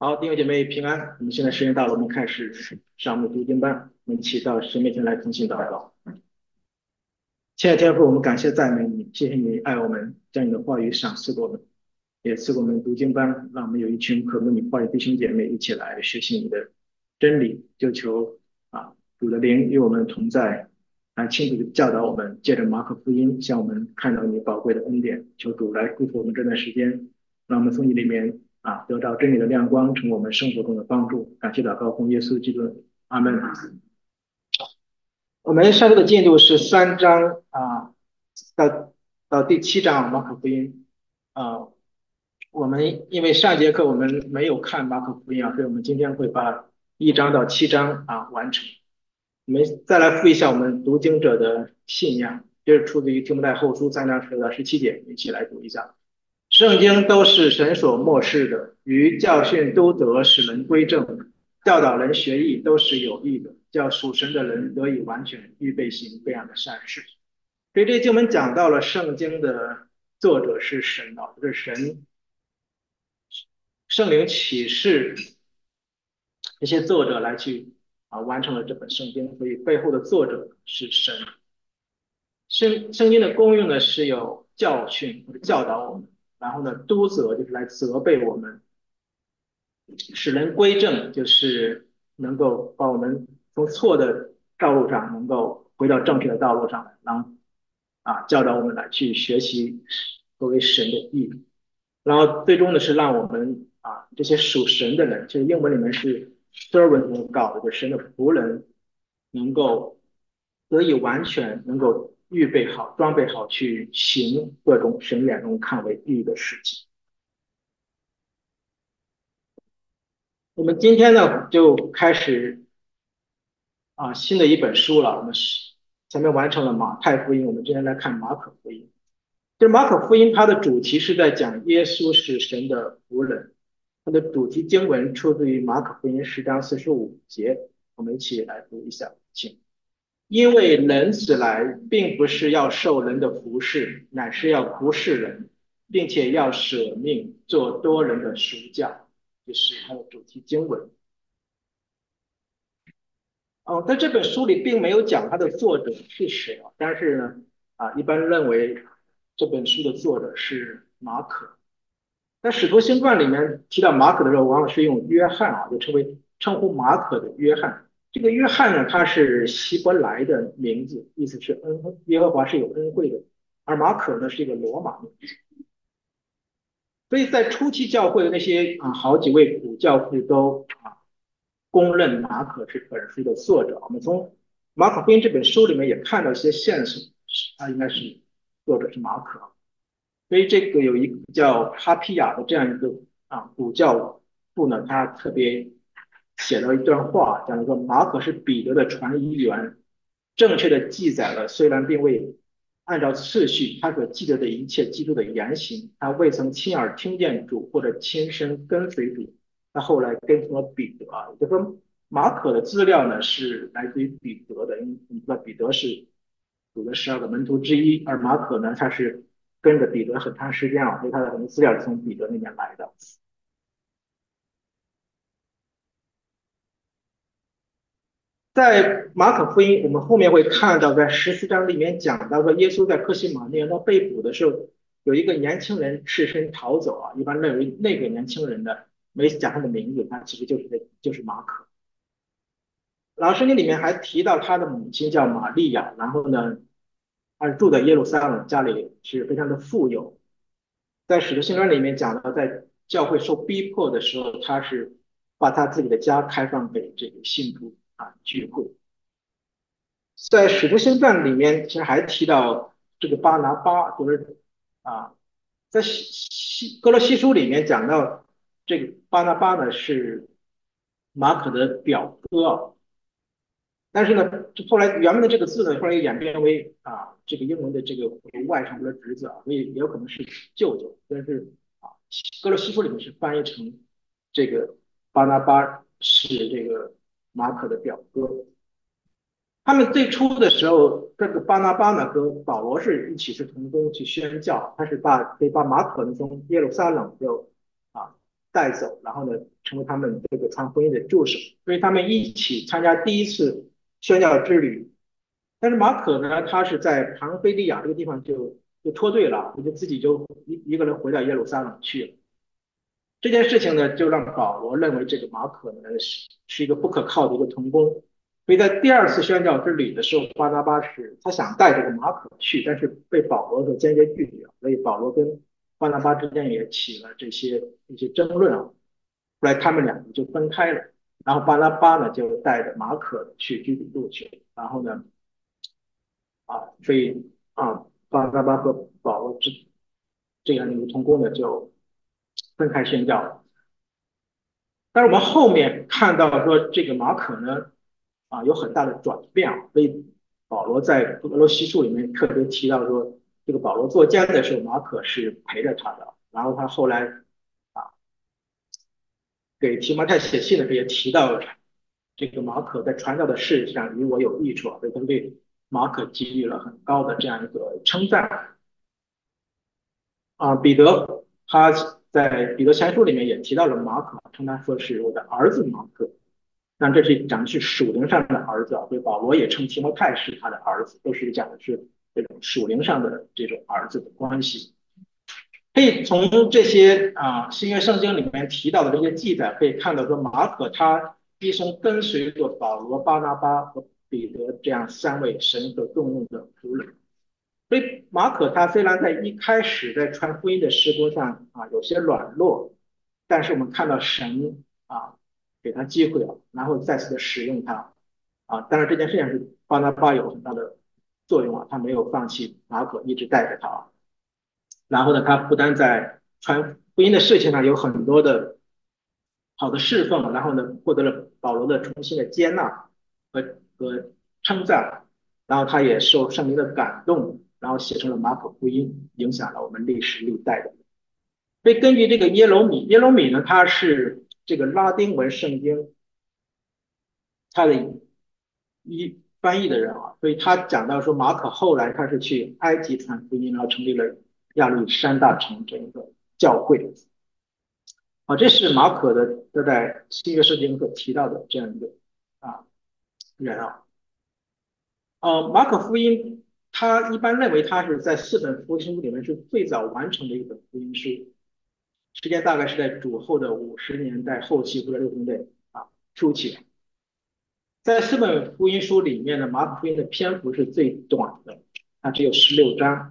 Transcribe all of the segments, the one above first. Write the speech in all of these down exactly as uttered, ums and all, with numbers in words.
好，弟兄姐妹平安。我们现在时间到了，我们开始上我们的读经班。我们一起到神面前来同心祷告。亲爱的天父，我们感谢赞美你，谢谢你爱我们，将你的话语赏赐给我们，也赐给我们读经班，让我们有一群渴慕你话语的弟兄姐妹一起来学习你的真理。就求啊主的灵与我们同在，来清楚的教导我们，借着马可福音向我们看到你宝贵的恩典。求主来祝福我们这段时间，让我们从你里面啊得到真理的亮光，成为我们生活中的帮助。感谢祷告，奉耶稣基督的名，阿门。我们上周的进度是三章啊，到到第七章马可福音啊。我们因为上节课我们没有看马可福音啊，所以我们今天会把一章到七章啊完成。我们再来复一下我们读经者的信仰，这是出自于提摩太后书三章十到十七节，一起来读一下。圣经都是神所默示的，于教训、督责、使人归正、教导人学艺，都是有益的，叫属神的人得以完全，预备行各样的善事。所以这经文讲到了圣经的作者是神啊，是神圣灵启示这些作者来去啊完成了这本圣经，所以背后的作者是神。圣圣经的功用呢是有教训或者教导我们，然后呢督责就是来责备我们，使人归正就是能够把我们从错的道路上能够回到正确的道路上来，然后啊教导我们来去学习作为神的义，然后最终呢是让我们啊这些属神的人，就是英文里面是 servant of God，就是神的仆人，能够得以完全，能够预备好、装备好去行各种神眼中看为义的事情。我们今天呢就开始啊新的一本书了。我们是前面完成了马太福音，我们今天来看马可福音。就是马可福音，它的主题是在讲耶稣是神的仆人。它的主题经文出自于马可福音十章四十五节，我们一起来读一下，请。因为人子来，并不是要受人的服侍，乃是要服侍人，并且要舍命做多人的赎价。这是它的主题经文。哦，在这本书里并没有讲它的作者是谁啊，但是呢，啊，一般认为这本书的作者是马可。在《使徒行传》里面提到马可的时候，往往是用约翰啊，就称为称呼马可的约翰。这个约翰呢，他是希伯来的名字，意思是恩，耶和华是有恩惠的，而马可呢是一个罗马名字。所以在初期教会的那些啊好几位古教父都啊公认马可是本书的作者。我们从马可福音这本书里面也看到一些线索，他应该是作者是马可。所以这个有一个叫哈皮亚的这样一个啊古教父呢，他特别写了一段话，讲说马可是彼得的传译员，正确的记载了虽然并未按照次序他所记得的一切基督的言行，他未曾亲耳听见主或者亲身跟随主，他后来跟从了彼得啊，也就是说马可的资料呢是来自于彼得的，因为你知道彼得是主的十二个门徒之一，而马可呢他是跟着彼得很长时间啊，所以他的很多资料是从彼得那边来的。在马可福音，我们后面会看到，在十四章里面讲到说，耶稣在克西马尼园他被捕的时候，有一个年轻人赤身逃走啊。一般认为那个年轻人呢，没讲他的名字，他其实就是这就是马可。然后圣经里面还提到他的母亲叫玛利亚，然后呢，他住在耶路撒冷，家里是非常的富有。在使徒行传里面讲到，在教会受逼迫的时候，他是把他自己的家开放给这个信徒啊聚会。在《使徒行传》里面，其实还提到这个巴拿巴，就是啊，在西西哥罗西书里面讲到这个巴拿巴呢是马可的表哥，但是呢，后来原文的这个字呢，后来又演变为啊这个英文的这个外甥或者侄子啊，所以也有可能是舅舅，但是啊哥罗西书里面是翻译成这个巴拿巴是这个马可的表哥。他们最初的时候，这个巴拿巴呢和保罗是一起是同工去宣教，他是把得把马可呢从耶路撒冷就啊带走，然后呢成为他们这个传福音的助手，所以他们一起参加第一次宣教之旅。但是马可呢，他是在庞菲利亚这个地方就就脱队了，就自己就一一个人回到耶路撒冷去了。这件事情呢，就让保罗认为这个马可呢是是一个不可靠的一个童工，所以在第二次宣教之旅的时候，巴拿巴是他想带这个马可去，但是被保罗所坚决拒绝，所以保罗跟巴拿巴之间也起了这些一些争论啊。后来他们两个就分开了，然后巴拿巴呢就带着马可去居比路去，然后呢啊，所以啊巴拿巴和保罗之这样一个童工呢就分开宣教了。但是我们后面看到说这个马可呢，啊有很大的转变啊，所以保罗在俄罗西书里面特别提到说，这个保罗做监的时候，马可是陪着他的，然后他后来啊给提摩太写信的时候也提到这个马可在传道的事上与我有益处，所以他对马可给予了很高的这样一个称赞。啊，彼得他在彼得前书里面也提到了马可，称他说是我的儿子马可。但这是讲的是属灵上的儿子啊，所以保罗也称提摩太是他的儿子，都是讲的是这种属灵上的这种儿子的关系。可以从这些啊新约圣经里面提到的这些记载，可以看到说马可他一生跟随着保罗、巴拿巴和彼得这样三位神所重用的仆人。所以马可他虽然在一开始在传福音的施工上啊有些软弱，但是我们看到神啊给他机会了，然后再次的使用他啊。当然这件事情是巴拿巴有很大的作用啊，他没有放弃马可，一直带着他。然后呢，他不单在传福音的事情上有很多的好的侍奉，然后呢获得了保罗的重新的接纳和和称赞，然后他也受圣灵的感动，然后写成了马可福音，影响了我们历史历代的。所以根据这个耶罗米，耶罗米呢，他是这个拉丁文圣经他的一翻译的人啊，所以他讲到说马可后来他是去埃及传福音，然后成立了亚历山大城这一个教会。啊，这是马可的他在新约圣经所提到的这样一个啊人啊。呃，马可福音他一般认为他是在四本福音书里面是最早完成的一本福音书，时间大概是在主后的五十年代后期或者六十年代啊初期。在四本福音书里面呢，马可福音的篇幅是最短的，它只有十六章。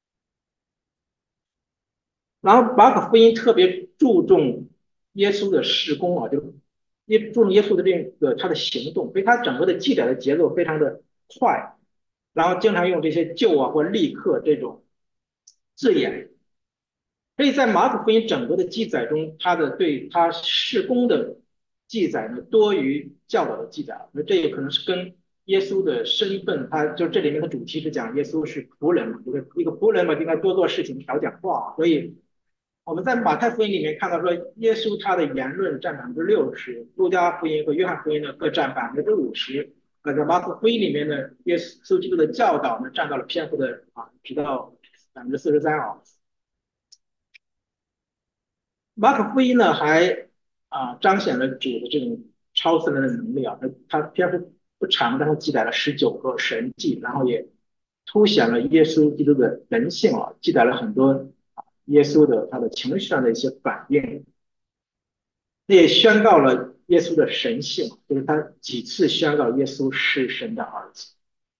然后马可福音特别注重耶稣的事工啊，就是耶注重耶稣的这个他的行动，所以他整个的记载的节奏非常的快，然后经常用这些就啊或立刻这种字眼，所以在马可福音整个的记载中，他的对他事工的记载呢多于教导的记载，那这也可能是跟耶稣的身份，他就这里面的主题是讲耶稣是仆人嘛，就是一个仆人嘛，应该多做事情少讲话，所以我们在马太福音里面看到说，耶稣他的言论占百分之六十，路加福音和约翰福音呢各占百分之五十，呃，在马可福音里面呢，耶稣基督的教导呢占到了篇幅的啊，直到百分之四十三啊。马可福音呢还啊彰显了主的这种超自然的能力啊，它它篇幅不长，但是记载了十九个神迹，然后也凸显了耶稣基督的人性啊，记载了很多啊耶稣的他的情绪上的一些反应，也宣告了耶稣的神性，就是他几次宣告耶稣是神的儿子。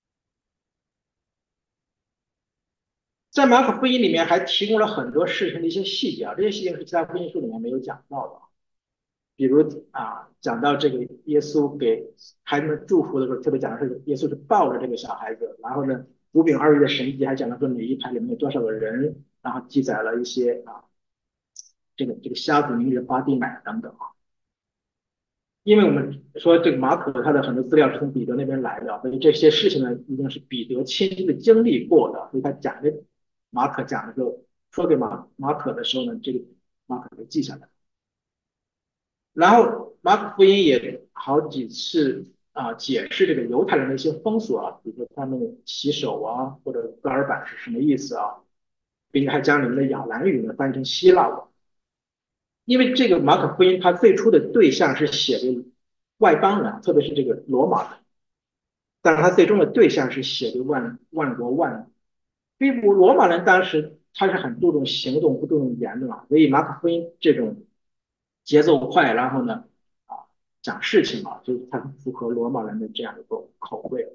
在马可福音里面还提供了很多事情的一些细节啊，这些细节是其他福音书里面没有讲到的。比如啊，讲到这个耶稣给孩子们祝福的时候，特别讲的是耶稣是抱着这个小孩子，然后呢，五饼二鱼的神迹还讲到说每一排里面有多少个人，然后记载了一些啊，这个这个瞎子名人巴蒂买等等啊。因为我们说这个马可他的很多资料是从彼得那边来的，所以这些事情呢，一定是彼得亲自经历过的，所以他讲给马可讲的时候，说给马马可的时候呢，这个马可就记下来。然后马可福音也好几次啊解释这个犹太人的一些风俗啊，比如说他们洗手啊，或者戈尔板是什么意思啊，并且还将你们的亚兰语呢翻成希腊文。 因为这个马可福音它最初的对象是写给外邦人，特别是这个罗马人，但是它最终的对象是写给万万国万民。因为罗马人当时他是很注重行动，不注重言论嘛，所以马可福音这种节奏快，然后呢啊讲事情啊，就是它符合罗马人的这样一个口味。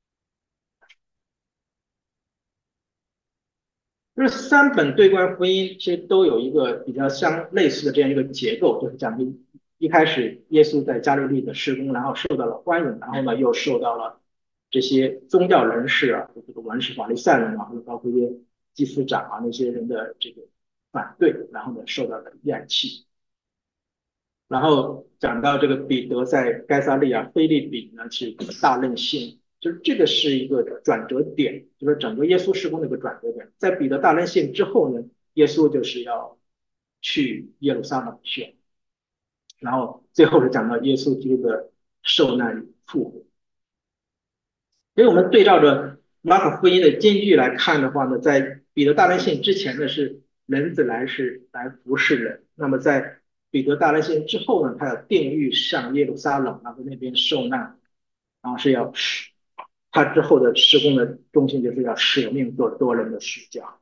就是三本对观福音其实都有一个比较相类似的这样一个结构，就是讲的一开始耶稣在加利利的施工，然后受到了欢迎，然后呢又受到了这些宗教人士啊，这个文士、法利赛人啊，或者包括一些祭司长啊那些人的这个反对，然后呢受到了厌弃。然后讲到这个彼得在该撒利亚菲利比呢是大任性，就是这个是一个转折点，就是整个耶稣施工的一个转折点。在彼得大任性之后呢，耶稣就是要去耶路撒冷去，然后最后是讲到耶稣基督的受难与复活。所以我们对照着马可福音的经句来看的话呢，在彼得大任性之前呢是人子来是来服侍人，那么在彼得大任性之后呢，他要定狱上耶路撒冷，然后那边受难，然后是要使他之后的施工的中心就是要舍命做多人的使教。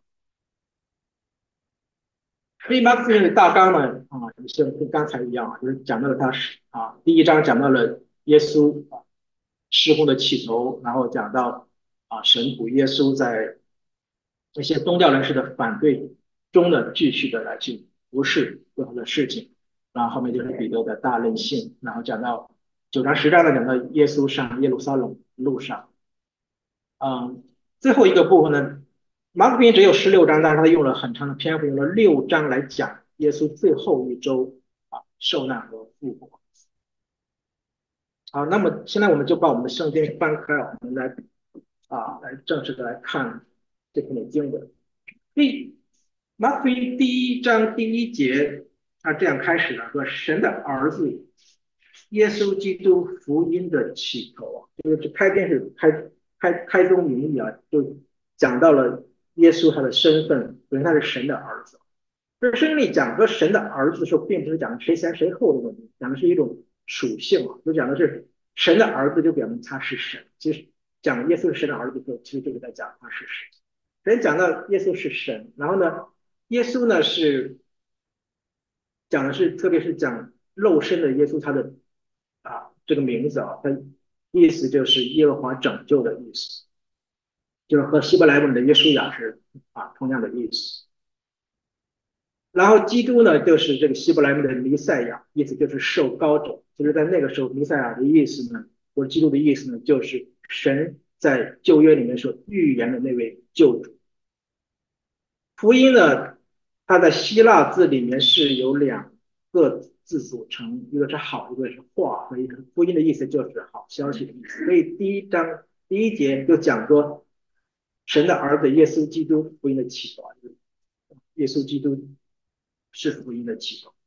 所以马可福音的大纲呢，啊，像跟刚才一样啊，就是讲到了他是啊，第一章讲到了耶稣啊施工的起头，然后讲到啊神父耶稣在这些宗教人士的反对中呢，继续的来去服侍不同的事情，然后后面就是彼得的大任性，然后讲到九章十章呢讲到耶稣上耶路撒冷路上，嗯，最后一个部分呢，马可福音只有十六章，但是他用了很长的篇幅，用了六章来讲耶稣最后一周啊受难和复活。好，那么现在我们就把我们的圣经翻开，我们来啊来正式的来看这篇的经文。第马可福音第一章第一节，他这样开始了，说神的儿子耶稣基督福音的起头啊，就是这开篇是开开开宗明义啊，就讲到了耶稣他的身份，因为他是神的儿子。就是圣经里讲说神的儿子的时候，并不是讲谁先谁后的问题，讲的是一种属性啊，就讲的是神的儿子，就表明他是神。其实讲耶稣是神的儿子的时候，其实就是在讲他是神。人讲到耶稣是神，然后呢，耶稣呢是讲的是，特别是讲肉身的耶稣，他的啊这个名字啊，他意思就是耶和华拯救的意思，就是和希伯来文的约书亚是啊同样的意思。然后基督呢，就是这个希伯来文的弥赛亚，意思就是受膏者。就是在那个时候，弥赛亚的意思呢，或者基督的意思呢，就是神在旧约里面所预言的那位救主。福音呢，它在希腊字里面是由两个字组成，一个是好，一个是话，所以福音的意思就是好消息的意思。所以第一章第一节就讲说，神的儿子耶稣基督福音的起头，耶稣基督是福音的起头。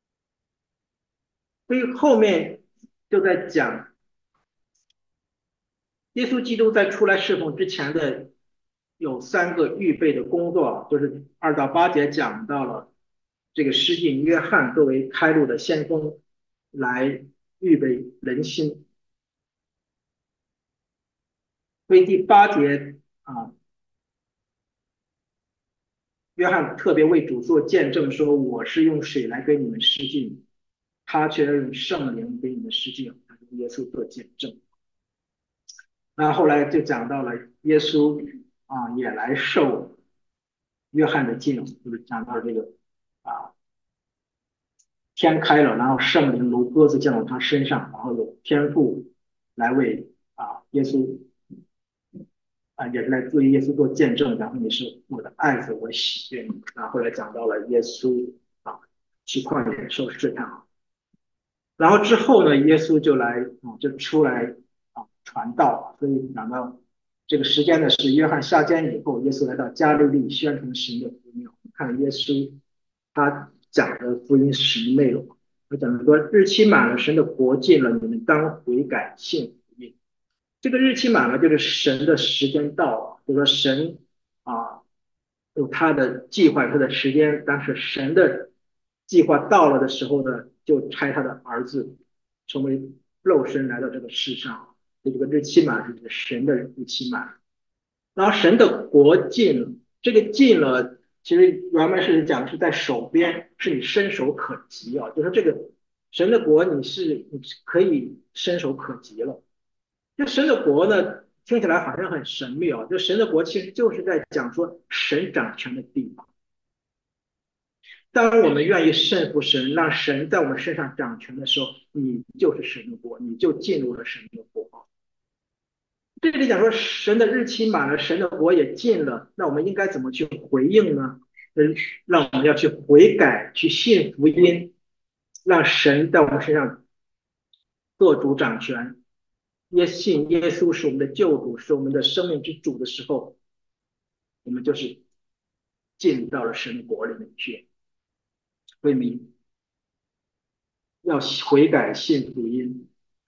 所以后面就在讲耶稣基督在出来侍奉之前的有三个预备的工作，就是二到八节讲到了这个施浸约翰作为开路的先锋来预备人心。所以第八节啊，约翰特别为主做见证说：“我是用水来给你们施浸，他却要用圣灵给你们施浸。”他跟耶稣做见证。那后来就讲到了耶稣啊，也来受约翰的浸，就是讲到这个啊，天开了，然后圣灵如鸽子降到他身上，然后有天父来为啊耶稣啊，也是来为耶稣做见证，然后你是我的爱子，我喜悦你。然后后来讲到了耶稣啊去旷野受试探啊，然后之后呢，耶稣就来啊就出来啊传道，所以讲到这个时间呢是约翰下监以后，耶稣来到加利利宣传神的福音。看耶稣他讲的福音是什么内容？他讲的说日期满了，神的国近了，你们当悔改信福音。这个日期满了，就是神的时间到了，就说神啊有他的计划，他的时间，但是神的计划到了的时候呢，就差他的儿子成为肉身来到这个世上，就这个日期满是神的日期满。然后神的国近了，这个近了，其实原文是讲是在手边，是你伸手可及啊，就是这个神的国你是你可以伸手可及了。就神的国呢，听起来好像很神秘啊，就神的国其实就是在讲说神掌权的地方。当我们愿意顺服神，让神在我们身上掌权的时候，你就是神的国，你就进入了神的国。这里讲说神的日期满了，神的国也近了，那我们应该怎么去回应呢？嗯，让我们要去悔改，去信福音，让神在我们身上做主掌权。也信耶稣是我们的救主，是我们的生命之主的时候，我们就是进到了神的国里面去。为民要悔改信福音。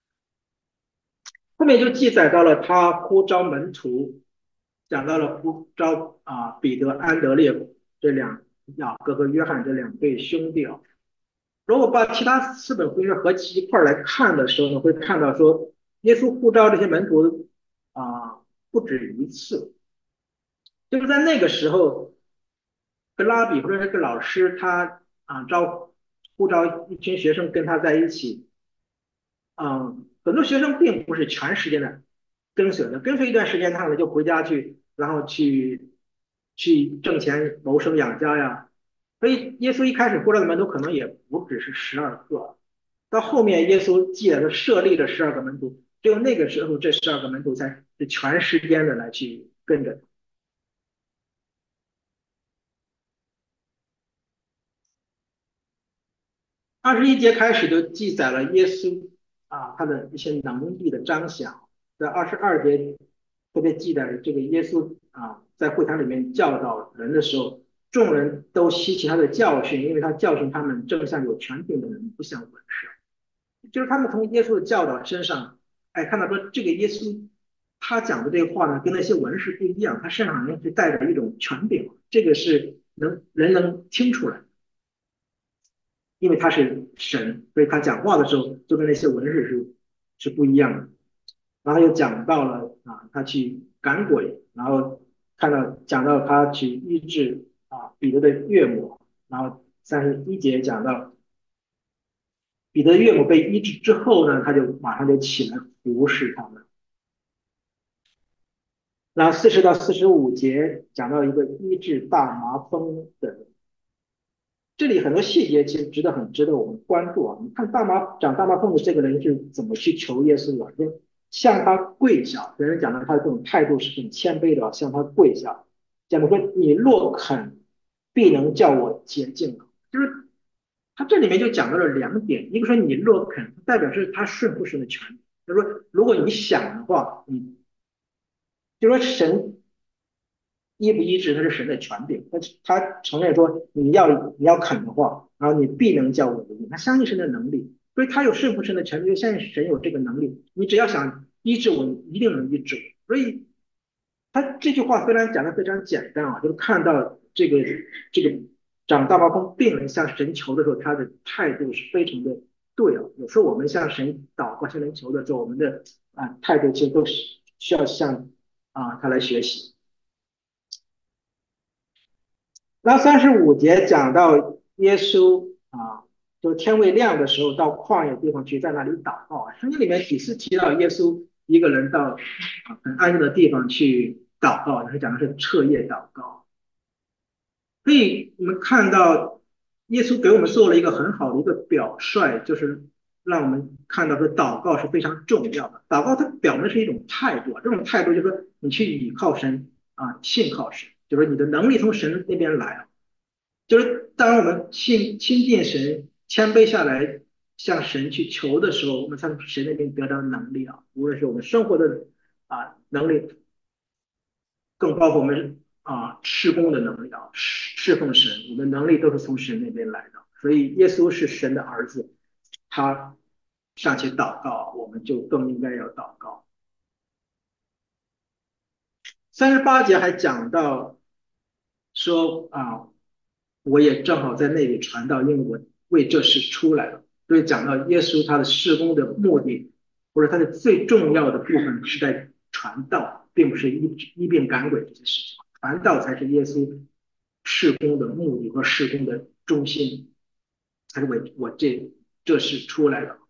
后面就记载到了他呼召门徒，讲到了呼召啊彼得、安德烈这两雅各和约翰这两对兄弟啊。如果把其他四本福音合起一块来看的时候呢，会看到说耶稣呼召这些门徒啊不止一次，就是在那个时候，跟拉比或者是个老师他啊招呼召一群学生跟他在一起，嗯，很多学生并不是全时间的跟随的，跟随一段时间，他们就回家去，然后去去挣钱谋生养家呀。所以耶稣一开始呼召的门徒可能也不只是十二个，到后面耶稣记得设立了十二个门徒，只有那个时候这十二个门徒才是全时间的来去跟着。二十一节开始就记载了耶稣啊他的一些能力的彰显，在二十二节特别记载这个耶稣啊在会堂里面教导人的时候，众人都稀奇他的教训，因为他教训他们正像有权柄的人，不像文士。就是他们从耶稣的教导身上，哎，看到说这个耶稣他讲的这个话呢，跟那些文士不一样，他身上好像是带着一种权柄，这个是能人能听出来。因为他是神，所以他讲话的时候就跟那些文士是是不一样的。然后又讲到了啊，他去赶鬼，然后看到讲到他去医治啊彼得的岳母，然后三十一节讲到彼得岳母被医治之后呢，他就马上就起来服侍他们。然后四十到四十五节讲到一个医治大麻风的人，这里很多细节其实值得很值得我们关注啊！你看大麻长大麻风的这个人是怎么去求耶稣的？就向他跪下，别人讲的他的这种态度是很谦卑的，向他跪下，讲的说你若肯，必能叫我洁净。就是他这里面就讲到了两点，一个说你若肯，代表是他顺服神的权利，就是说如果你想的话，你就说神医不医治那是神的权柄，他他承认说你要你要肯的话，然后你必能叫我的义，他相信神的能力，所以他有顺服神的权利，就相信神有这个能力，你只要想医治我，你一定能医治我。所以他这句话虽然讲的非常简单啊，就是看到这个这个长大麻风病人向神求的时候，他的态度是非常的对啊。有时候我们向神祷告、向神求的时候，我们的啊态度其实都是需要向啊他来学习。那三十五节讲到耶稣啊，就天未亮的时候到旷野地方去，在那里祷告啊。圣经里面几次提到耶稣一个人到啊很安静的地方去祷告，他讲的是彻夜祷告。所以我们看到耶稣给我们做了一个很好的一个表率，就是让我们看到说祷告是非常重要的。祷告它表明是一种态度，这种态度就是说你去倚靠神啊，信靠神，就是你的能力从神那边来啊。就是当我们亲亲近神、谦卑下来向神去求的时候，我们从神那边得到能力啊，无论是我们生活的啊能力，更包括我们啊施工的能力啊，侍侍奉神，我们能力都是从神那边来的。所以耶稣是神的儿子，他上去祷告，我们就更应该要祷告。三十八节还讲到说啊，我也正好在那里传道，因为我为这事出来了。所以讲到耶稣他的事工的目的，或者他的最重要的部分是在传道，并不是医医病赶鬼这些事情。传道才是耶稣事工的目的和事工的中心，才是为我这这事出来的。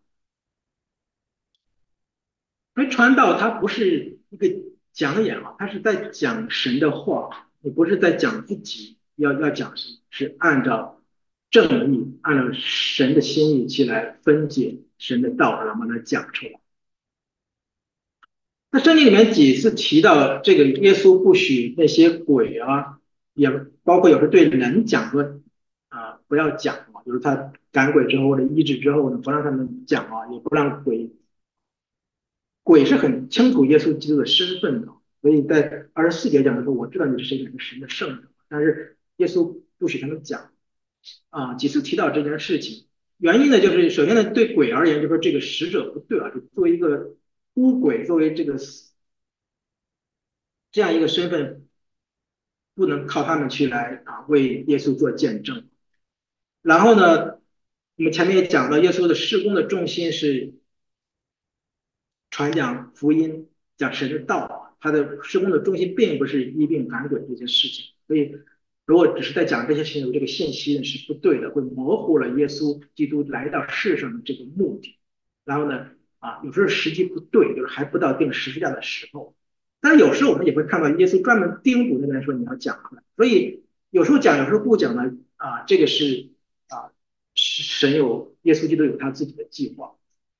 因为传道它不是一个讲演啊，它是在讲神的话，你不是在讲自己要要讲什么，是按照正义，按照神的心意去来分解神的道，然后把它讲出来。那圣经里面几次提到这个耶稣不许那些鬼啊，也包括有时候对人讲说啊、不要讲嘛，就是他赶鬼之后或者医治之后呢，不让他们讲啊，也不让鬼鬼是很清楚耶稣基督的身份的，所以在二十四节讲的时候，我知道你是谁，你是神的圣者，但是耶稣不许他们讲啊，几次提到这件事情，原因呢就是首先呢对鬼而言，就说这个使者不对啊，就作为一个巫鬼，作为这个这样一个身份，不能靠他们去来啊为耶稣做见证。然后呢，我们前面也讲到，耶稣的施工的重心是传讲福音，讲神的道，他的施工的中心并不是医病赶鬼这些事情。所以，如果只是在讲这些事情，这个信息呢是不对的，会模糊了耶稣基督来到世上的这个目的。然后呢，啊，有时候时机不对，就是还不到定十字架的时候。但是有时候我们也会看到耶稣专门叮嘱那个人说你要讲出来，所以有时候讲，有时候不讲呢，啊，这个是啊，神有耶稣基督有他自己的计划。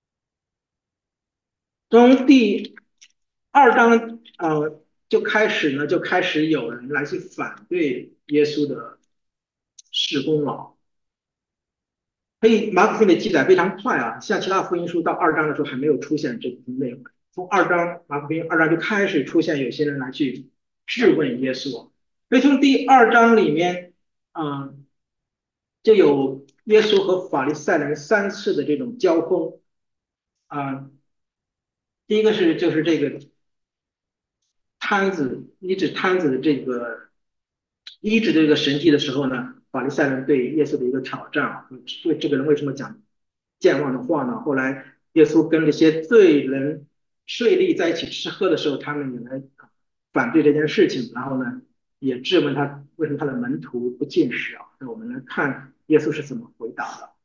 从第二章呃就开始呢，就开始有人来去反对耶稣的事工了。所以马可福音的记载非常快啊，像其他福音书到二章的时候还没有出现这部分内容，从二章马可福音二章就开始出现有些人来去质问耶稣。所以从第二章里面，嗯、呃，就有耶稣和法利赛人三次的这种交锋啊、呃第一个是就是这个摊子医治摊子的这个医治这个神迹的时候呢，法利赛人对耶稣的一个挑战啊，对这个人为什么讲健忘的话呢？后来耶稣跟这些罪人税吏在一起吃喝的时候，他们也来反对这件事情，然后呢，也质问他为什么他的门徒不进食啊？那我们来看耶稣是怎么回答的。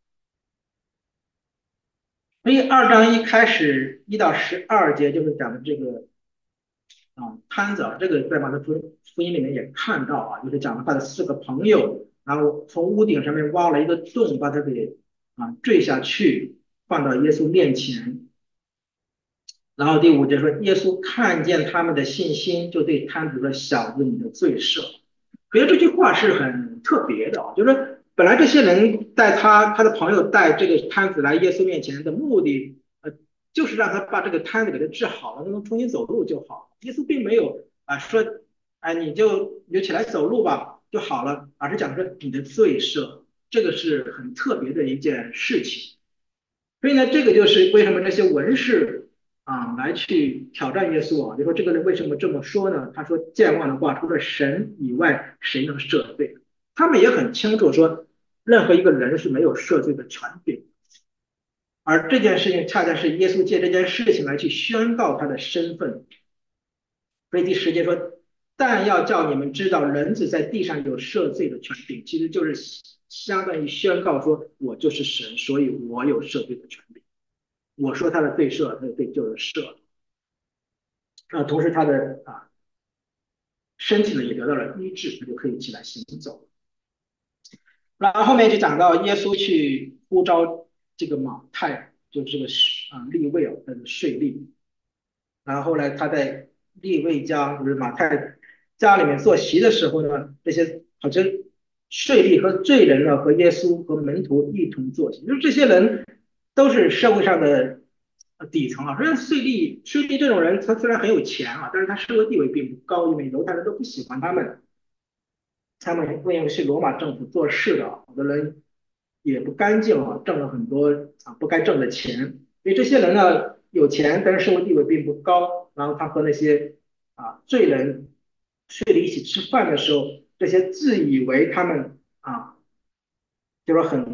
所以二章一开始一到十二节就是讲的这个啊，摊子啊，这个在马太福音福音里面也看到啊，就是讲了他的四个朋友，然后从屋顶上面挖了一个洞，把他给啊坠下去，放到耶稣面前。然后第五节说，耶稣看见他们的信心，就对摊子说：“小子，你的罪赦。”觉得这句话是很特别的啊，就是说本来这些人带他他的朋友带这个摊子来耶稣面前的目的，呃，就是让他把这个摊子给他治好了，能重新走路就好。耶稣并没有啊说，哎，你就你就起来走路吧就好了，而是讲说你的罪赦，这个是很特别的一件事情。所以呢，这个就是为什么这些文士啊来去挑战耶稣啊，就说这个人为什么这么说呢？他说健忘的话，除了神以外，谁能赦罪？他们也很清楚说，任何一个人是没有赦罪的权柄，而这件事情恰恰是耶稣借这件事情来去宣告他的身份。所以第十节说，但要叫你们知道，人子在地上有赦罪的权柄，其实就是相当于宣告说，我就是神，所以我有赦罪的权柄。我说他的罪赦，他的罪就是赦了。那同时他的啊身体呢也得到了医治，他就可以起来行走。然后后面就讲到耶稣去呼召这个马太，就这个啊利未啊的税吏，然后后来他在利未家，就是马太家里面坐席的时候呢，这些好像税吏和罪人呢和耶稣和门徒一同坐席，就是这些人都是社会上的底层啊。虽然税吏税吏这种人，他虽然很有钱啊，但是他社会地位并不高，因为犹太人都不喜欢他们。他们因为是罗马政府做事的，好多人也不干净啊，挣了很多啊不该挣的钱。所以这些人呢有钱，但是社会地位并不高。然后他和那些啊罪人睡了一起吃饭的时候，这些自以为他们啊就是很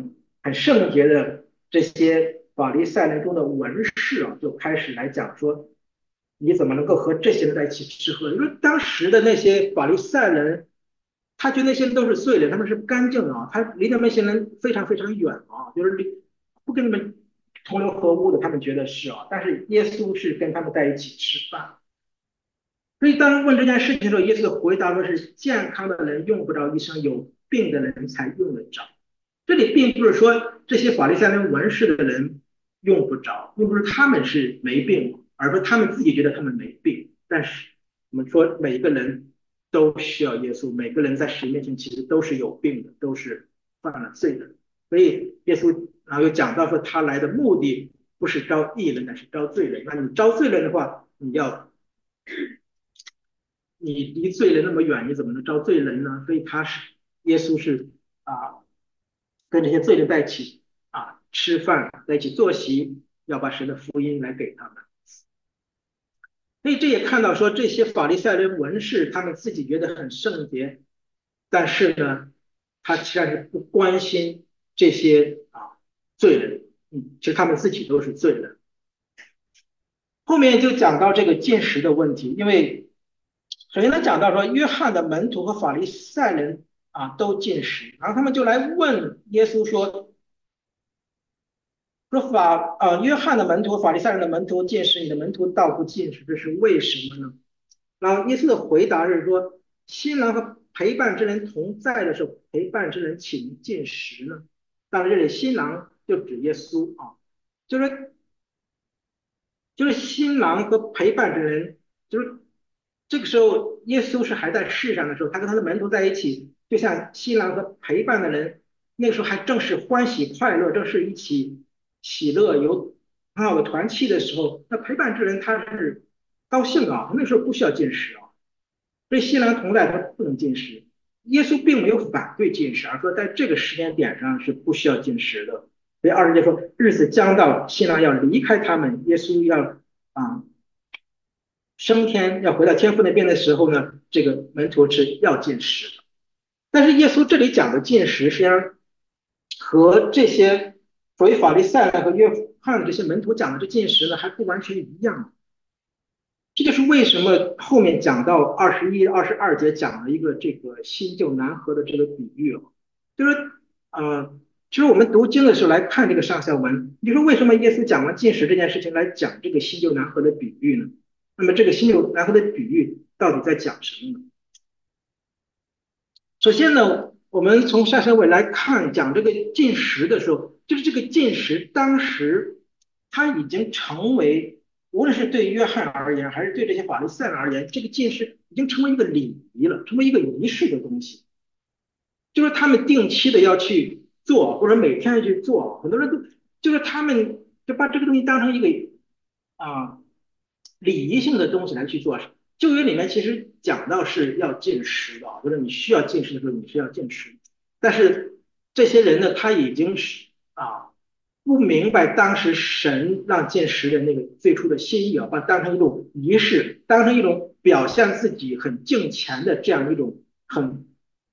很圣洁的这些法利赛人中的文士啊，就开始来讲说，你怎么能够和这些人在一起吃喝？因为当时的那些法利赛人，他觉得那些人都是罪人，他们是不干净的啊，他离那些人非常非常远啊，就是离不跟你们同流合污的，他们觉得是啊，但是耶稣是跟他们在一起吃饭。所以当问这件事情的时候，耶稣的回答说是健康的人用不着医生，有病的人才用得着。这里并不是说这些法利赛人文士的人用不着，并不是他们是没病，而是他们自己觉得他们没病。但是我们说每个人都需要耶稣，每个人在神面前其实都是有病的，都是犯了罪的。所以耶稣然后又讲到说他来的目的不是招义人，乃是招罪人。那你招罪人的话，你要你离罪人那么远，你怎么能招罪人呢？所以他是耶稣是啊，跟这些罪人在一起啊吃饭，在一起坐席，要把神的福音来给他们。所以这也看到说这些法利赛人文士，他们自己觉得很圣洁，但是呢，他实际上是不关心这些啊罪人，嗯，其实他们自己都是罪人。后面就讲到这个进食的问题，因为首先他讲到说，约翰的门徒和法利赛人啊都进食，然后他们就来问耶稣说，说法啊，约翰的门徒、法利赛人的门徒进食，你的门徒倒不进食，这是为什么呢？然后耶稣的回答是说，新郎和陪伴之人同在的时候，陪伴之人岂能进食呢？当然，这里新郎就指耶稣啊，就是就是新郎和陪伴之人，就是这个时候耶稣是还在世上的时候，他跟他的门徒在一起，就像新郎和陪伴的人，那个时候还正是欢喜快乐，正是一起喜乐有很好的团契的时候，那陪伴之人他是高兴啊，那时候不需要进食啊，所以新郎同在他不能进食。耶稣并没有反对进食，而说在这个时间点上是不需要进食的。所以二十节说，日子将到，新郎要离开他们，耶稣要啊升天，要回到天父那边的时候呢，这个门徒是要进食的。但是耶稣这里讲的进食，实际上和这些所谓法利赛人和约翰的这些门徒讲的这进食呢，还不完全一样。这就是为什么后面讲到二十一、二十二节讲了一个这个新旧难合的这个比喻哦，就是呃，其实我们读经的时候来看这个上下文，你说为什么耶稣讲完进食这件事情来讲这个新旧难合的比喻呢？那么这个新旧难合的比喻到底在讲什么呢？首先呢，我们从上下文来看讲这个进食的时候，就是这个进食当时它已经成为，无论是对约翰而言，还是对这些法利赛人而言，这个进食已经成为一个礼仪了，成为一个仪式的东西。就是他们定期的要去做，或者每天要去做，很多人都就是他们就把这个东西当成一个啊礼仪性的东西来去做。旧约里面其实讲到是要进食的，就是你需要进食的时候你是要进食，但是这些人呢，他已经是啊不明白当时神让进食的那个最初的心意啊，把它当成一种仪式，当成一种表现自己很敬虔的这样一种很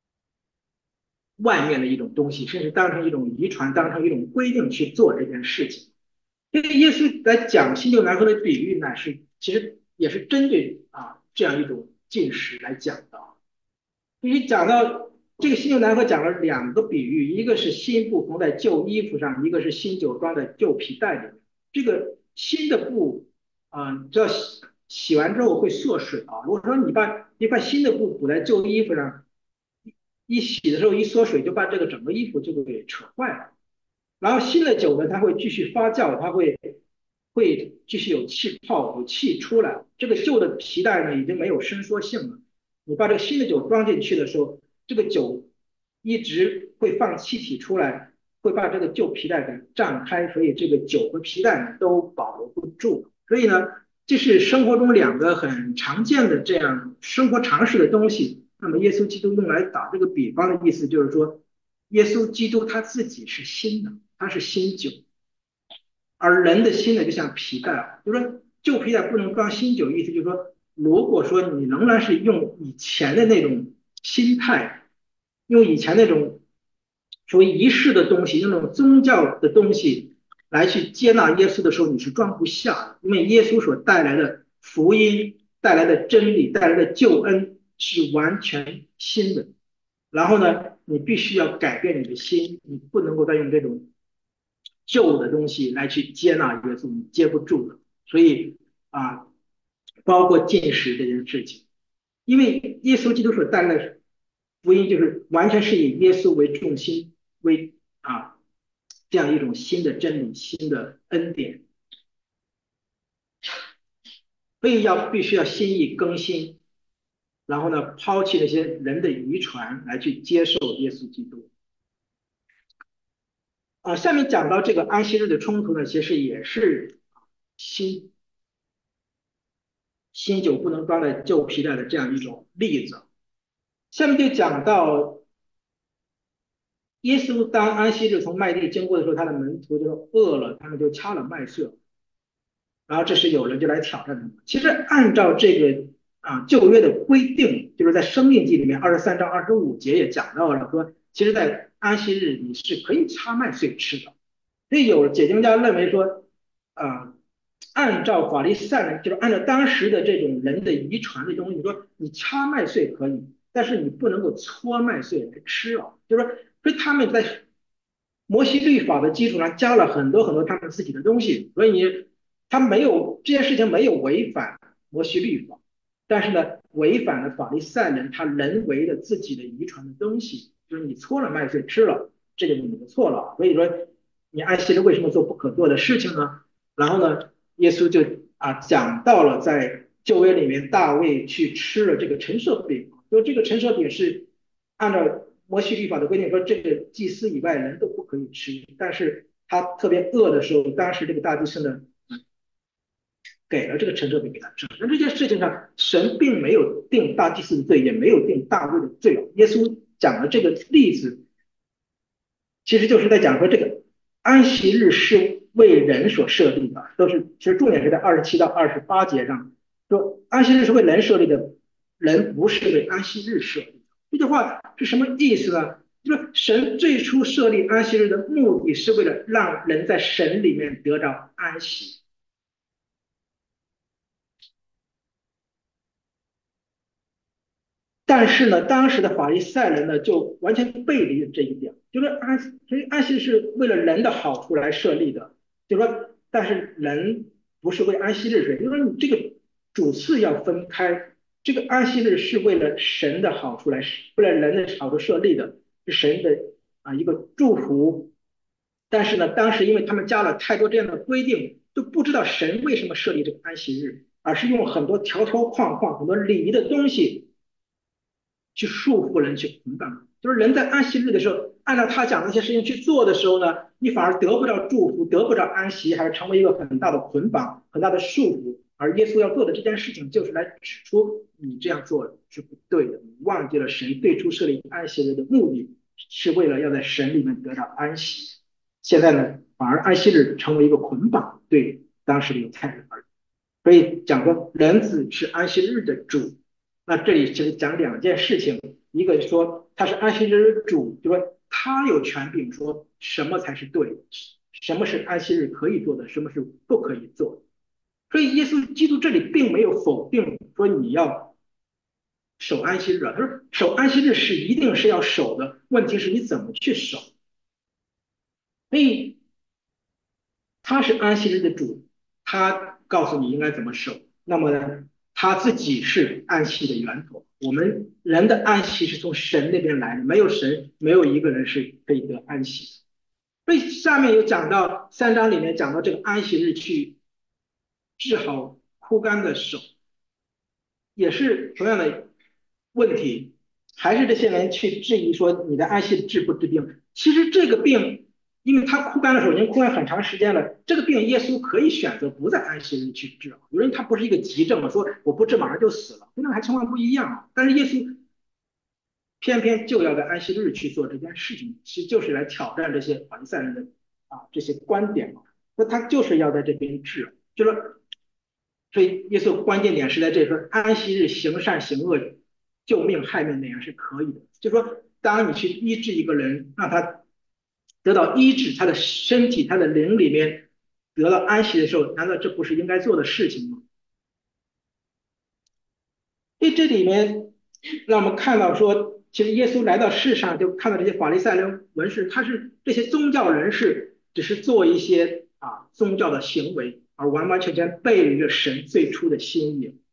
外面的一种东西，甚至当成一种遗传，当成一种规定去做这件事情。因为耶稣来讲新旧难合的比喻呢，是其实也是针对啊这样一种进食来讲的。因为讲到这个新旧难合讲了两个比喻，一个是新布缝在旧衣服上，一个是新酒装在旧皮袋里面。这个新的布啊，你知道洗洗完之后会缩水啊。如果说你把一块新的布补在旧衣服上，一洗的时候一缩水，就把这个整个衣服就给扯坏了。然后新的酒呢，它会继续发酵，它会会继续有气泡，有气出来。这个旧的皮带呢，已经没有伸缩性了。你把这个新的酒装进去的时候，这个酒一直会放气体出来，会把这个旧皮带给胀开，所以这个酒和皮带呢都保留不住。所以呢，这是生活中两个很常见的这样生活常识的东西。那么耶稣基督用来打这个比方的意思就是说，耶稣基督他自己是新的，他是新酒，而人的心呢就像皮带啊，就是说旧皮带不能装新酒，意思就是说，如果说你仍然是用以前的那种心态，用以前那种所谓仪式的东西，用那种宗教的东西来去接纳耶稣的时候，你是装不下的，因为耶稣所带来的福音、带来的真理、带来的救恩是完全新的。然后呢，你必须要改变你的心，你不能够再用这种旧的东西来去接纳耶稣，你接不住的。所以啊，包括进食这件事情，因为耶稣基督所带来的福音就是完全是以耶稣为重心，为啊这样一种新的真理、新的恩典，所以要必须要心意更新，然后呢，抛弃那些人的遗传来去接受耶稣基督。啊，下面讲到这个安息日的冲突呢，其实也是新新酒不能装在旧皮袋的这样一种例子。下面就讲到耶稣当安息日从麦地经过的时候，他的门徒就饿了，他们就掐了麦穗，然后这时有人就来挑战他们。其实按照这个啊旧约的规定，就是在生命记里面二十三章二十五节也讲到了，说其实在安息日你是可以掐麦穗吃的。所以有解经家认为说，啊，按照法利赛人，就是按照当时的这种人的遗传的东西，你说你掐麦穗可以，但是你不能够搓麦穗来吃啊。就是说，所以他们在摩西律法的基础上加了很多很多他们自己的东西，所以你他没有这件事情没有违反摩西律法，但是呢，违反了法利赛人他人为的自己的遗传的东西，就是你搓了麦穗吃了，这个你就错了。所以说，你安息日为什么做不可做的事情呢？然后呢，耶稣就啊讲到了在旧约里面大卫去吃了这个陈设饼，说这个陈设饼是按照摩西律法的规定说，这个祭司以外人都不可以吃，但是他特别饿的时候，当时这个大祭司呢给了这个陈设饼给他吃。那这件事情上，神并没有定大祭司的罪，也没有定大卫的罪。耶稣讲的这个例子，其实就是在讲说这个安息日是为人所设立的，都是其实重点是在二十七到二十八节上说安息日是为人设立的，人不是为安息日设立的。这句话是什么意思呢？就是神最初设立安息日的目的是为了让人在神里面得到安息。但是呢，当时的法利赛人呢，就完全背离了这一点，就是安，所以安息是为了人的好处来设立的，就是说，但是人不是为安息日设立，就是说你这个主次要分开，这个安息日是为了神的好处来，为了人的好处设立的，是神的啊一个祝福。但是呢，当时因为他们加了太多这样的规定，就不知道神为什么设立这个安息日，而是用很多条条框框、很多礼仪的东西。去束缚人，去捆绑。就是人在安息日的时候，按照他讲的那些事情去做的时候呢，你反而得不到祝福，得不到安息，还是成为一个很大的捆绑、很大的束缚。而耶稣要做的这件事情，就是来指出你这样做是不对的，你忘记了神最初设立安息日的目的，是为了要在神里面得到安息。现在呢，反而安息日成为一个捆绑，对当时的犹太人而言。所以讲说，人子是安息日的主。那这里其实讲两件事情，一个说他是安息日的主，就说他有权柄说什么才是对的，什么是安息日可以做的，什么是不可以做的。所以耶稣基督这里并没有否定说你要守安息日啊，他说守安息日是一定是要守的，问题是你怎么去守。所以他是安息日的主，他告诉你应该怎么守。那么呢，他自己是安息的源头。我们人的安息是从神那边来的，没有神，没有一个人是可以得安息的。所以下面有讲到三章里面讲到这个安息日去治好枯干的手，也是同样的问题，还是这些人去质疑说你的安息治不治病？其实这个病，因为它枯干的时候已经枯干很长时间了，这个病耶稣可以选择不在安息日去治，因为它不是一个急症嘛，说我不治马上就死了，跟那还情况不一样。但是耶稣偏偏就要在安息日去做这件事情，其实就是来挑战这些法利赛人的啊这些观点嘛。那他就是要在这边治，就是说所以耶稣关键点是在这里说，安息日行善行恶、救命害命那样是可以的。就说当你去医治一个人，让他得到医治，他的身体、他的灵里面得到安息的时候，难道这不是应该做的事情吗？所以这里面让我们看到说，其实耶稣来到世上，就看到这些法利赛人、文士，他是这些宗教人士，只是做一些啊宗教的行为，而完完全全背离了神最初的心意。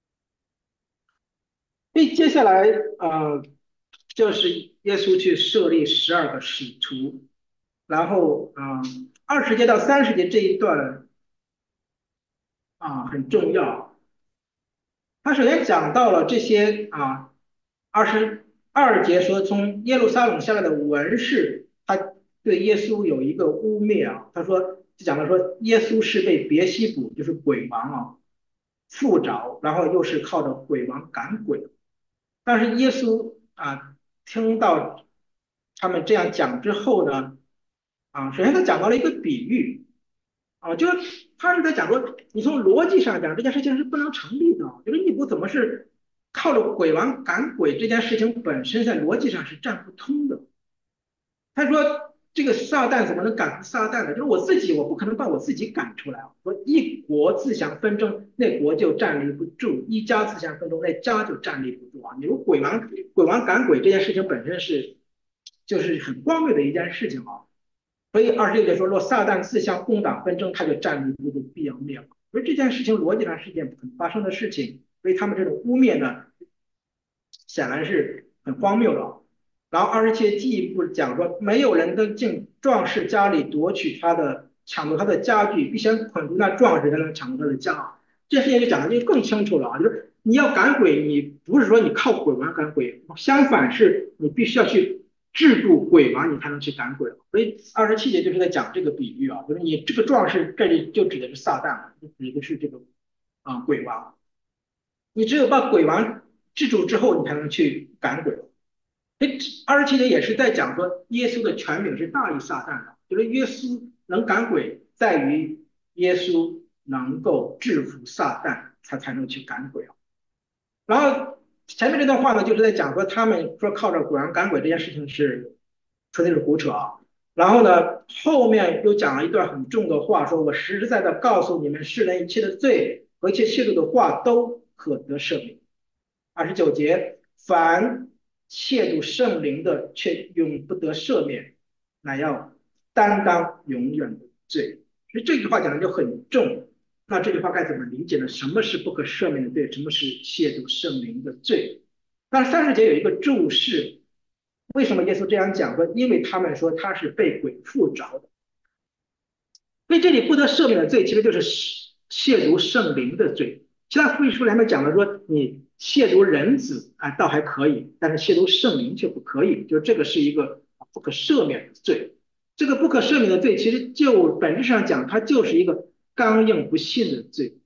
所以接下来呃，就是耶稣去设立十二个使徒，然后嗯，二十节到三十节这一段啊很重要。他首先讲到了这些啊，二十二节说从耶路撒冷下来的文士，他对耶稣有一个污蔑啊，他说就讲到说耶稣是被别西卜，就是鬼王啊附着，然后又是靠着鬼王赶鬼。但是耶稣啊听到他们这样讲之后呢，啊，首先他讲到了一个比喻，啊，就是他是在讲说，你从逻辑上讲这件事情是不能成立的，就是你不怎么是靠着鬼王赶鬼这件事情本身在逻辑上是站不通的。他说这个撒旦怎么能赶出撒旦呢？就是我自己，我不可能把我自己赶出来啊。说一国自相纷争，那国就站立不住；一家自相纷争，那家就站立不住啊。你说鬼王鬼王赶鬼这件事情本身是就是很荒谬的一件事情啊。所以二十六节说，若撒旦自相攻打纷争，他就站立不住，必要灭亡。所以这件事情逻辑上是一件不可能发生的事情，所以他们这种污蔑呢，显然是很荒谬的。然后二十七进一步讲说，没有人能进壮士家里夺取他的、抢夺他的家具，必先捆住那壮士才能抢夺他的家。这事情就讲的就更清楚了啊，就是你要赶鬼，你不是说你靠鬼王赶鬼，相反是你必须要去制度鬼王，你才能去赶鬼。所以二十七节就是在讲这个比喻啊，就是你这个壮士这里就指的是撒旦，指的是这个啊、呃、鬼王。你只有把鬼王制住之后，你才能去赶鬼。这二十七节也是在讲说，耶稣的权柄是大于撒旦的，就是耶稣能赶鬼，在于耶稣能够制服撒旦，他才能去赶鬼啊。然后前面这段话呢，就是在讲说他们说靠着鬼王赶鬼这件事情是纯粹是胡扯啊。然后呢，后面又讲了一段很重的话，说我实实在在告诉你们，世人一切的罪和一切亵渎的话都可得赦免。二十九节，凡亵渎圣灵的，却永不得赦免，乃要担当永远的罪。所以这句话讲的就很重。那这句话该怎么理解呢？什么是不可赦免的罪？什么是亵渎圣灵的罪？那三十节有一个注释，为什么耶稣这样讲？说因为他们说他是被鬼附着的，所以这里不得赦免的罪，其实就是亵渎圣灵的罪。其他福音书里面讲了说，你亵渎人子啊，倒还可以，但是亵渎圣灵却不可以，就这个是一个不可赦免的罪。这个不可赦免的罪，其实就本质上讲，它就是一个刚硬不信的罪。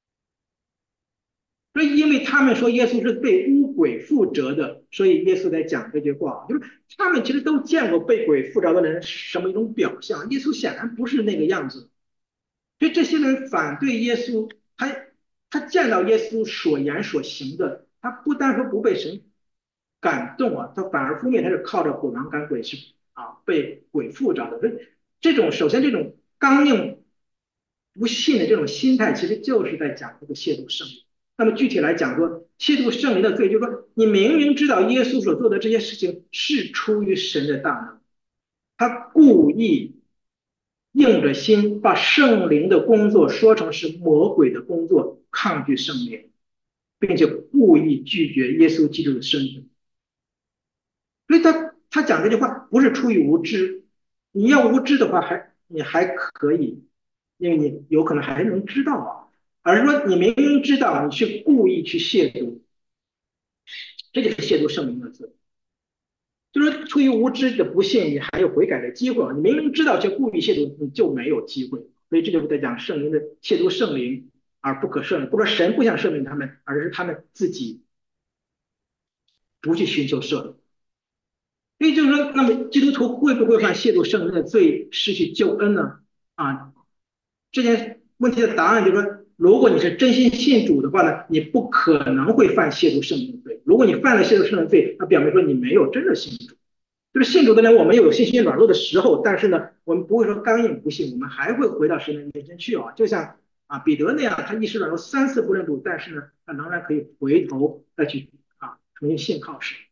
所以，因为他们说耶稣是被污鬼附着的，所以耶稣在讲这句话，就是他们其实都见过被鬼附着的人是什么一种表象，耶稣显然不是那个样子。所以这些人反对耶稣，他他见到耶稣所言所行的，他不单说不被神感动啊，他反而负面他是靠着鬼王赶鬼是啊被鬼附着的。所以这种首先这种刚硬不信的这种心态，其实就是在讲这个亵渎圣灵。那么具体来讲说，亵渎圣灵的罪，就是说你明明知道耶稣所做的这些事情是出于神的大能，他故意硬着心把圣灵的工作说成是魔鬼的工作，抗拒圣灵，并且故意拒绝耶稣基督的身份。所以他他讲这句话不是出于无知，你要无知的话还你还可以，因为你有可能还能知道啊，而是说你明明知道，你去故意去亵渎，这就是亵渎圣灵的罪。就是出于无知的不信，你还有悔改的机会。你明明知道却故意亵渎，你就没有机会。所以这就是在讲圣灵的亵渎圣灵而不可赦免，不说神不想赦免他们，而是他们自己不去寻求赦免。所以就是说，那么基督徒会不会犯亵渎圣灵的罪，失去救恩呢？啊，这件问题的答案就是说，如果你是真心信主的话呢，你不可能会犯亵渎圣灵的罪。如果你犯了亵渎圣灵的罪，那表明说你没有真的信主。 就是信主的人，我们有信心软弱的时候，但是呢，我们不会说刚硬不信，我们还会回到神的面前去啊。就像啊彼得那样，他一时软弱三次不认主，但是呢，他仍然可以回头再去啊重新信靠神。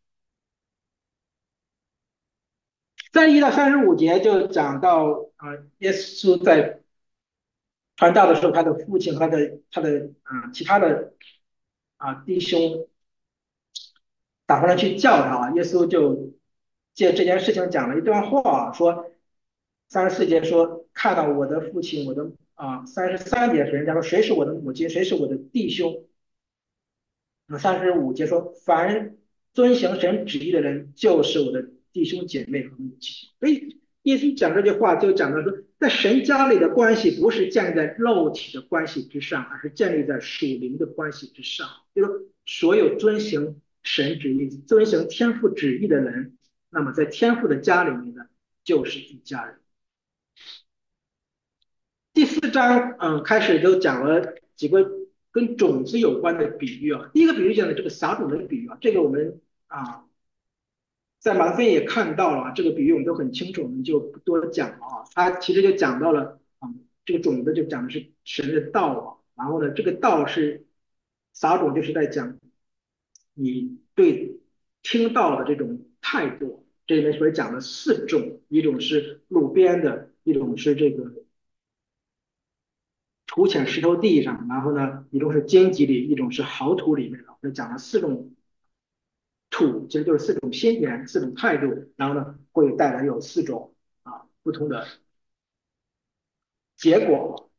三十一到三十五节就讲到啊，耶稣在传道的时候，他的父亲和他的他的啊其他的啊弟兄打发人去叫他，耶稣就借这件事情讲了一段话，说三十四节说看到我的父亲，我的啊三十三节是人家说谁是我的母亲，谁是我的弟兄，那三十五节说凡遵行神旨意的人，就是我的弟兄姐妹和母亲。所以耶稣讲这句话就讲到说，在神家里的关系不是建立在肉体的关系之上，而是建立在属灵的关系之上。就是所有遵行神旨意、遵行天父旨意的人，那么在天父的家里面呢，就是一家人。第四章，嗯，开始就讲了几个跟种子有关的比喻啊。第一个比喻讲的这个撒种的比喻啊，这个我们啊在马飞也看到了，这个比喻我们都很清楚，我们就不多讲了啊。他其实就讲到了啊，这个种子就讲的是神的道啊，然后呢，这个道是撒种，就是在讲你对听到的这种态度。这里面所讲了四种，一种是路边的，一种是这个土浅石头地上，然后呢，一种是荆棘里，一种是好土里面的。就讲了四种土，其实就是四种心田，四种态度，然后呢，会带来有四种啊不同的结果。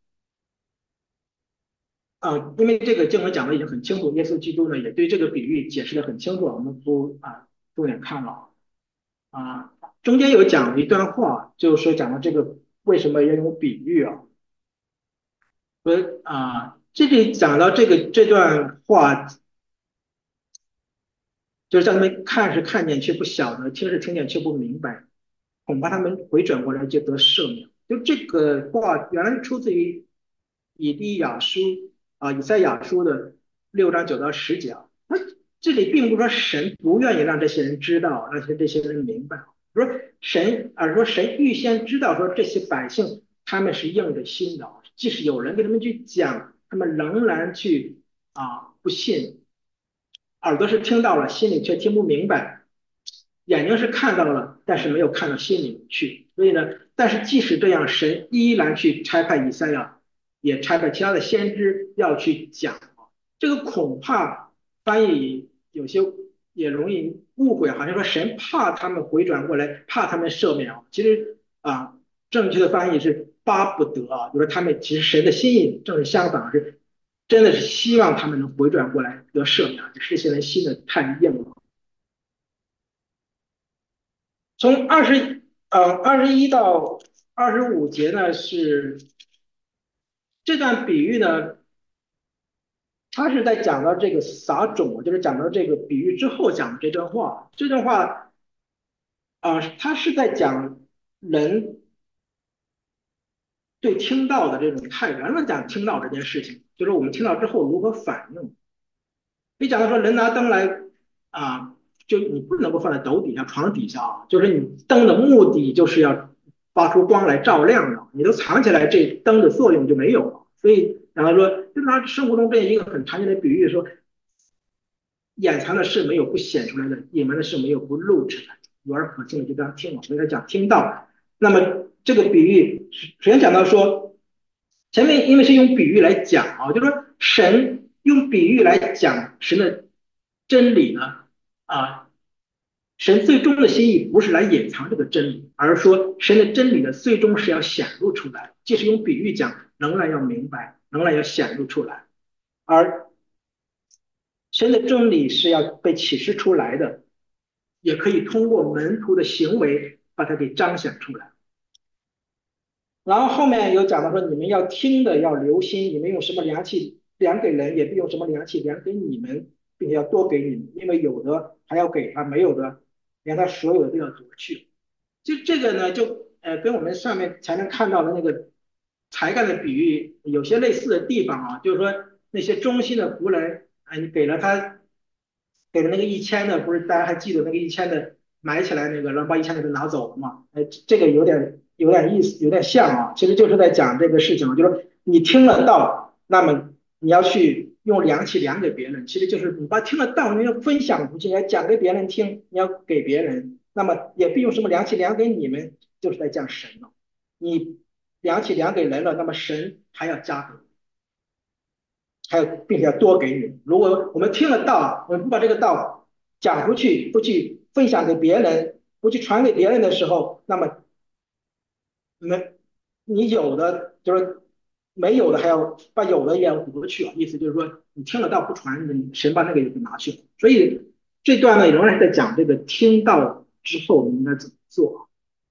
啊，因为这个经文讲的已经很清楚，耶稣基督呢也对这个比喻解释的很清楚，我们不啊重点看了啊。中间有讲了一段话，就是说讲了这个为什么要用比喻啊？说啊，这里讲到这个这段话就是让他们看是看见却不晓得，听是听见却不明白，恐怕他们回转过来就得赦免。就这个话原来是出自于以利亚书啊，以赛亚书的六章九到十节啊。那这里并不是说神不愿意让这些人知道，让这些人明白，不是神，而是说神预先知道说这些百姓他们是硬着心的，即使有人给他们去讲，他们仍然去啊不信。耳朵是听到了，心里却听不明白；眼睛是看到了，但是没有看到心里去。所以呢，但是即使这样，神依然去差派以赛亚，也差派其他的先知要去讲。这个恐怕翻译有些也容易误会，好像说神怕他们回转过来，怕他们赦免啊。其实啊，正确的翻译是巴不得啊，就是他们其实神的心意正是相反，是真的是希望他们能回转过来得赦免，这些人心的太硬了。从二十呃二十一到二十五节呢，是这段比喻呢，他是在讲到这个撒种，就是讲到这个比喻之后讲的这段话。这段话啊、呃，他是在讲人对听到的这种态度，原来讲听到这件事情，就是我们听到之后如何反应。你讲到说人拿灯来啊，就你不能够放在斗底下、床底下啊，就是你灯的目的就是要发出光来照亮的，你都藏起来，这灯的作用就没有了。所以，然后说，就拿生活中这一个很常见的比喻说，掩藏的事没有不显出来的，隐瞒的事没有不露出来，有耳可听的就当听了。所以他讲听到，那么这个比喻首先讲到说，前面因为是用比喻来讲啊，就说神用比喻来讲神的真理呢，啊，神最终的心意不是来隐藏这个真理，而是说神的真理呢，最终是要显露出来。即使用比喻讲，仍然要明白，仍然要显露出来。而神的真理是要被启示出来的，也可以通过门徒的行为把它给彰显出来。然后后面有讲到说，你们要听的要留心，你们用什么量器量给人，也必用什么量器量给你们，并且要多给你们，因为有的还要给他，没有的连他所有的都要夺去。就这个呢，就呃跟我们上面才能看到的那个才干的比喻有些类似的地方啊，就是说那些忠心的仆人，啊，你给了他，给了那个一千的，不是大家还记得那个一千的埋起来那个，然后把以前那个拿走嘛。哎，这个有点有点意思，有点像啊。其实就是在讲这个事情，就是你听了道，那么你要去用凉气量给别人，其实就是你把听了道你要分享出去，要讲给别人听，你要给别人，那么也不用什么凉气量给你们，就是在讲神了。你量起量给人了，那么神还要加给你，还有并且要多给你。如果我们听了道，我们不把这个道讲出去，不去分享给别人，不去传给别人的时候，那么没你有的就是没有的，还要把有的也要夺去啊。意思就是说，你听了道不传，你神把那个也给拿去了。所以这段呢，仍然是在讲这个听到之后你应该怎么做。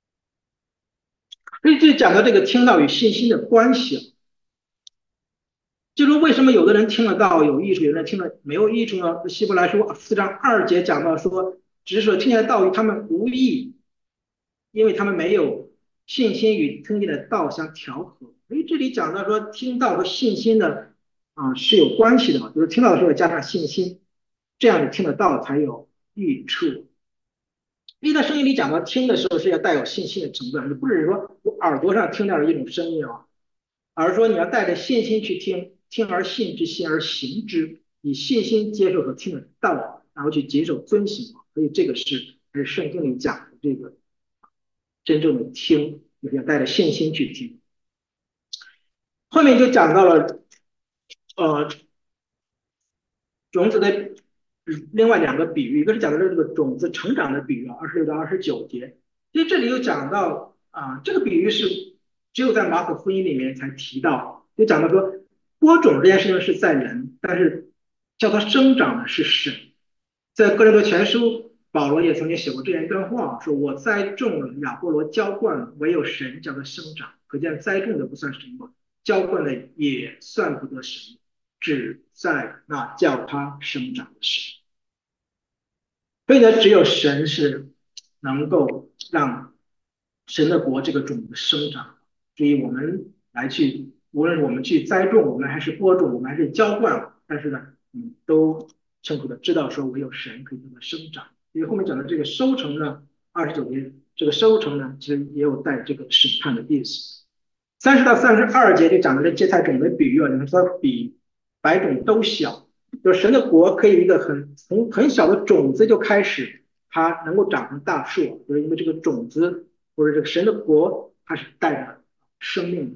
所以这讲到这个听到与信心的关系，就是为什么有的人听得到有益处，有的人听了没有益处呢？希伯来书四章二节讲到说，只是说听见道与他们无益，因为他们没有信心与听见的道相调和。所以这里讲到说，听到和信心的啊是有关系的，就是听到的时候加上信心，这样你听得到才有益处。因为在声音里讲到听的时候是要带有信心的成分，你不是说我耳朵上听到的一种声音啊，而是说你要带着信心去听，听而信之，信而行之，以信心接受和听的道，然后去谨守遵行。所以这个是还是圣经里讲的这个真正的听，就是要带着信心去听。后面就讲到了呃种子的另外两个比喻，一个是讲的这个种子成长的比喻啊，二十六到二十九节。其实这里有讲到啊，这个比喻是只有在马可福音里面才提到，就讲到说播种这件事情是在人，但是叫它生长的是神。在哥林多前书，保罗也曾经写过这样一段话，说我栽种了，亚波罗浇灌了，唯有神叫它生长。可见栽种的不算什么，浇灌的也算不得什么，只在那叫它生长的神。所以呢，只有神是能够让神的国这个种子生长。所以我们来去，无论是我们去栽种，我们还是播种，我们还是浇灌，但是呢，嗯，都清楚的知道说，唯有神可以让它生长。因为后面讲的这个收成呢，二十九节这个收成呢，其实也有带这个审判的意思。三十到三十二节就讲的这芥菜种的比喻啊，你们说比百种都小，就是神的国可以一个很从很小的种子就开始，它能够长成大树，就是因为这个种子或者这个神的国，它是带着生命的。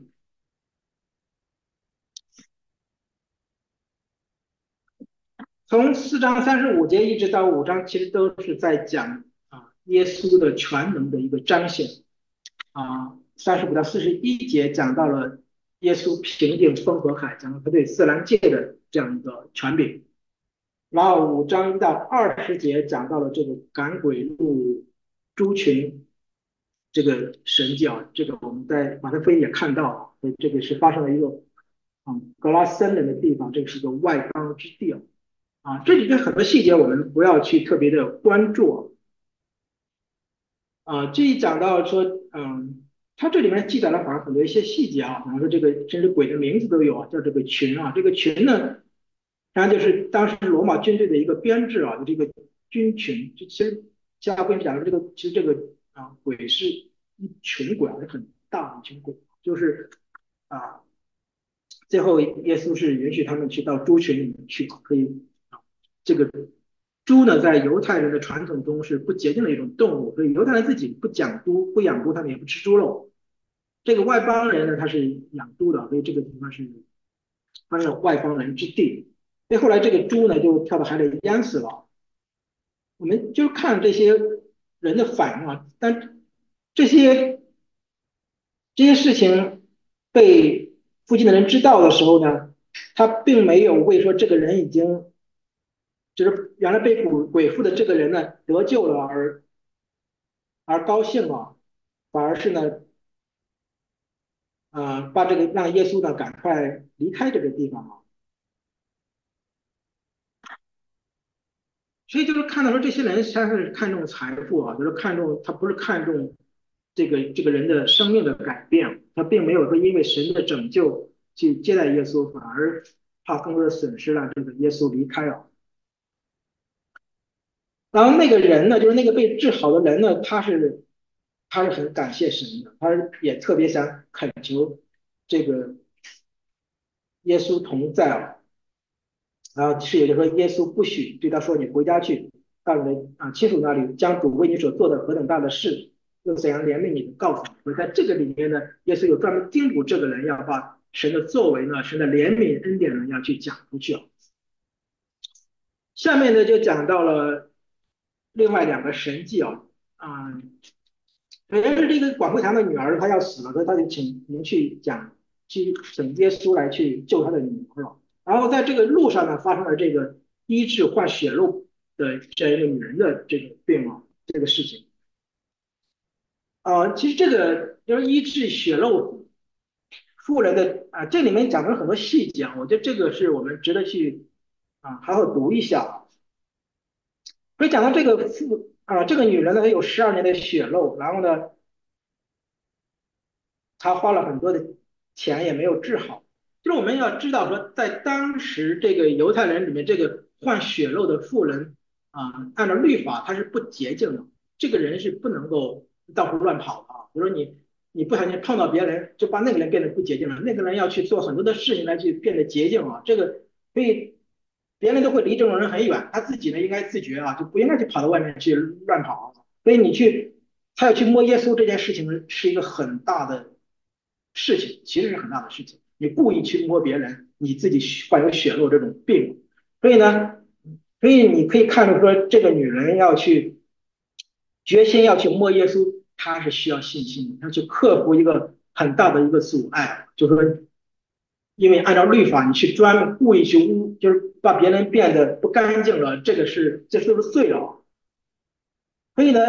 从四章三十五节一直到五章，其实都是在讲啊耶稣的全能的一个彰显啊。三十五到四十一节讲到了耶稣平定风和海，讲到他对自然界的这样一个权柄。然后五章一到二十节讲到了这个赶鬼入猪群这个神迹啊，这个我们在马太福音也看到了，所以这个是发生了一个嗯格拉森人的地方，这个是个外邦之地啊。啊，这里边很多细节我们不要去特别的关注啊。这一讲到说，嗯，它这里面记载了好像很多一些细节啊，比方说这个甚至鬼的名字都有啊，叫这个群啊，这个群呢，实际上就是当时罗马军队的一个编制啊，就这个军群。就其实加布讲的这个，其实这个啊鬼是一群鬼啊，是很大的一群鬼，就是啊，最后耶稣是允许他们去到猪群里面去，可以啊，这个猪呢，在犹太人的传统中是不洁净的一种动物，所以犹太人自己不讲猪，不养猪，他们也不吃猪肉。这个外邦人呢，他是养猪的，所以这个地方是他是外邦人之地。所以后来这个猪呢，就跳到海里淹死了。我们就看这些人的反应啊，但这些这些事情被附近的人知道的时候呢，他并没有为说这个人已经就是原来被鬼鬼附的这个人呢得救了而而高兴啊，反而是呢，呃，把这个让耶稣呢赶快离开这个地方啊。所以就是看到说这些人他是看重财富啊，就是看重他不是看重这个这个人的生命的改变，他并没有说因为神的拯救去接待耶稣，反而怕更多的损失让这个耶稣离开啊。 然后那个人呢，就是那个被治好的人呢，他是他是很感谢神的，他也特别想恳求这个耶稣同在啊。然后室友就说耶稣不许对他说你回家去，到你的啊亲属那里，将主为你所做的何等大的事，又怎样怜悯你，告诉你。所以在这个里面呢，耶稣有专门叮嘱这个人要把神的作为呢，神的怜悯恩典呢要去讲出去啊。下面呢就讲到了另外两个神迹啊，嗯，首先是这个管会堂的女儿，她要死了，所以他就请人去讲，去请耶稣来去救他的女儿了。然后在这个路上呢，发生了这个医治患血肉的这样一个女人的这个病啊，这个事情。啊、呃其实这个就是医治血肉妇人的啊、这里面讲了很多细节啊，我觉得这个是我们值得去啊好好读一下。所以讲到这个妇啊、这个女人呢，她有十二年的血肉，然后呢，他花了很多的钱也没有治好。就是我们要知道说，在当时这个犹太人里面，这个患血肉的妇人啊，按照律法他是不洁净的，这个人是不能够到处乱跑的啊。比如说你你不小心碰到别人，就把那个人变得不洁净了，那个人要去做很多的事情来去变得洁净啊。这个所以别人都会离这种人很远，他自己呢应该自觉啊，就不应该去跑到外面去乱跑啊。所以你去他要去摸耶稣这件事情是一个很大的事情，其实是很大的事情。你故意去摸别人，你自己患有血肉这种病，所以呢，所以你可以看出说，这个女人要去决心要去摸耶稣，她是需要信心的，要去克服一个很大的一个阻碍，就是说，因为按照律法，你去专门故意去污，就是把别人变得不干净了，这个是这都是罪了。所以呢，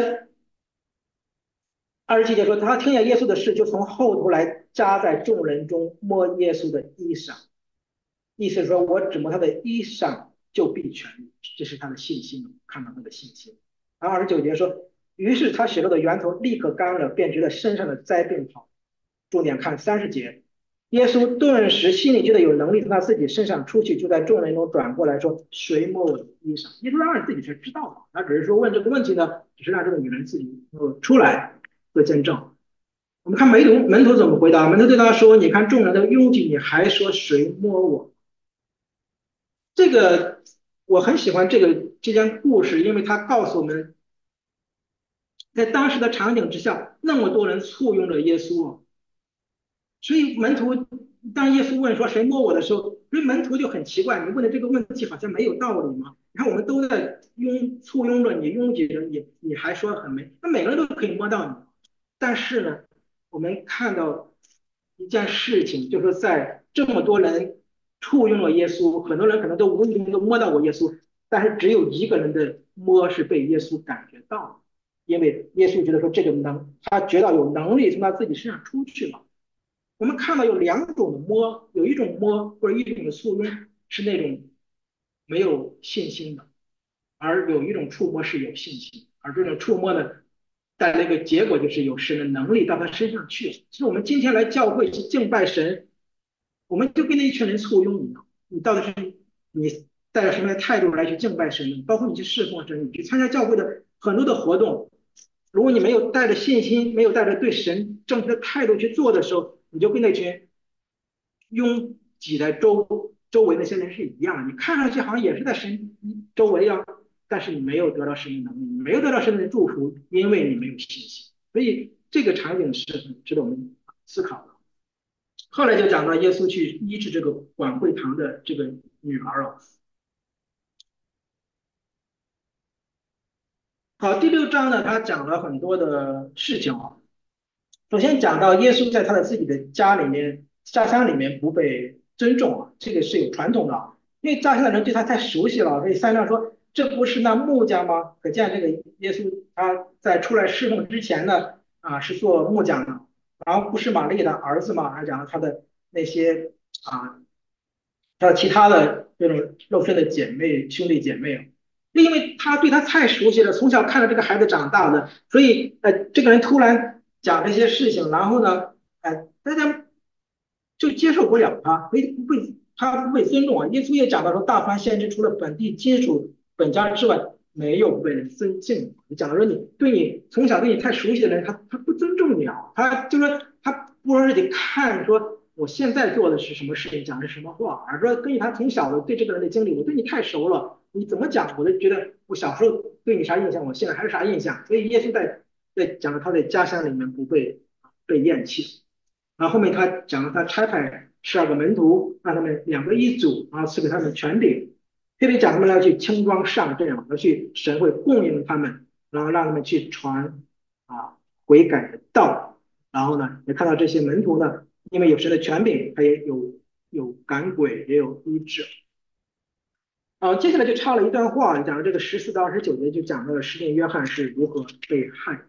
二十七节说，他听见耶稣的事，就从后头来扎在众人中摸耶稣的衣裳，意思是说我只摸他的衣裳就必痊愈，这是他的信心，看到他的信心。然后二十九节说，于是他血肉的源头立刻干了，便觉得身上的灾病好。重点看三十节，耶稣顿时心里觉得有能力从他自己身上出去，就在众人中转过来说：“谁摸我的衣裳？”耶稣当然自己是知道的，他只是说问这个问题呢，只是让这个女人自己出来做见证。我们看门徒门徒怎么回答？门徒对他说：“你看众人都拥挤，你还说谁摸我？”这个我很喜欢这个这件故事，因为它告诉我们，在当时的场景之下，那么多人簇拥着耶稣，所以门徒当耶稣问说谁摸我的时候，所以门徒就很奇怪，你问的这个问题好像没有道理吗？你看我们都在拥簇拥着你，拥挤着你，你还说很没，那每个人都可以摸到你，但是呢，我们看到一件事情，就是在这么多人簇拥了耶稣，很多人可能都无意中都摸到过耶稣，但是只有一个人的摸是被耶稣感觉到的，因为耶稣觉得说这个能，他觉得有能力从他自己身上出去了。我们看到有两种的摸，有一种摸或者一种的簇拥是那种没有信心的，而有一种触摸是有信心，而这种触摸呢，带来一个结果就是有神的能力到他身上去。其实我们今天来教会去敬拜神，我们就跟那一群人簇拥一样，你到底是你带着什么样的态度来去敬拜神呢？包括你去侍奉神，你去参加教会的很多的活动，如果你没有带着信心，没有带着对神正确的态度去做的时候，你就跟那群拥挤在周周围那些人是一样的，你看上去好像也是在神周围啊，但是你没有得到神的能力，你没有得到神的祝福，因为你没有信心。所以这个场景是很值得我们思考的。后来就讲到耶稣去医治这个管会堂的这个女儿啊。好，第六章呢，他讲了很多的事情啊。首先讲到耶稣在他的自己的家里面、家乡里面不被尊重啊，这个是有传统的啊，因为家乡的人对他太熟悉了，所以三章说这不是那木匠吗？可见这个耶稣他在出来侍奉之前呢，啊是做木匠的，然后不是玛丽的儿子嘛，还讲了他的那些啊，还有其他的这种肉身的姐妹兄弟姐妹啊，因为他对他太熟悉了，从小看着这个孩子长大的，所以呃，这个人突然讲这些事情，然后呢，呃，大家就接受不了他，所以不被他不被尊重啊。耶稣也讲到说，大凡先知除了本地亲属本家之外， 没有被人尊敬。你讲的说你对你从小对你太熟悉的人，他他不尊重你啊，他就说他不是得看说我现在做的是什么事情，讲的是什么话，而说根据他从小的对这个人的经历，我对你太熟了，你怎么讲我都觉得我小时候对你啥印象，我现在还是啥印象。所以耶稣在在讲了他在家乡里面不被被厌弃。然后后面他讲了他差派十二个门徒，让他们两个一组，然后赐给他们权柄，特别讲他们要去轻装上阵，要去神会供应他们，然后让他们去传啊悔改的道。然后呢，也看到这些门徒呢，因为有神的权柄，他也有有赶鬼，也有医治。啊，接下来就插了一段话，讲了这个十四到二十九节，就讲到了施浸约翰是如何被害。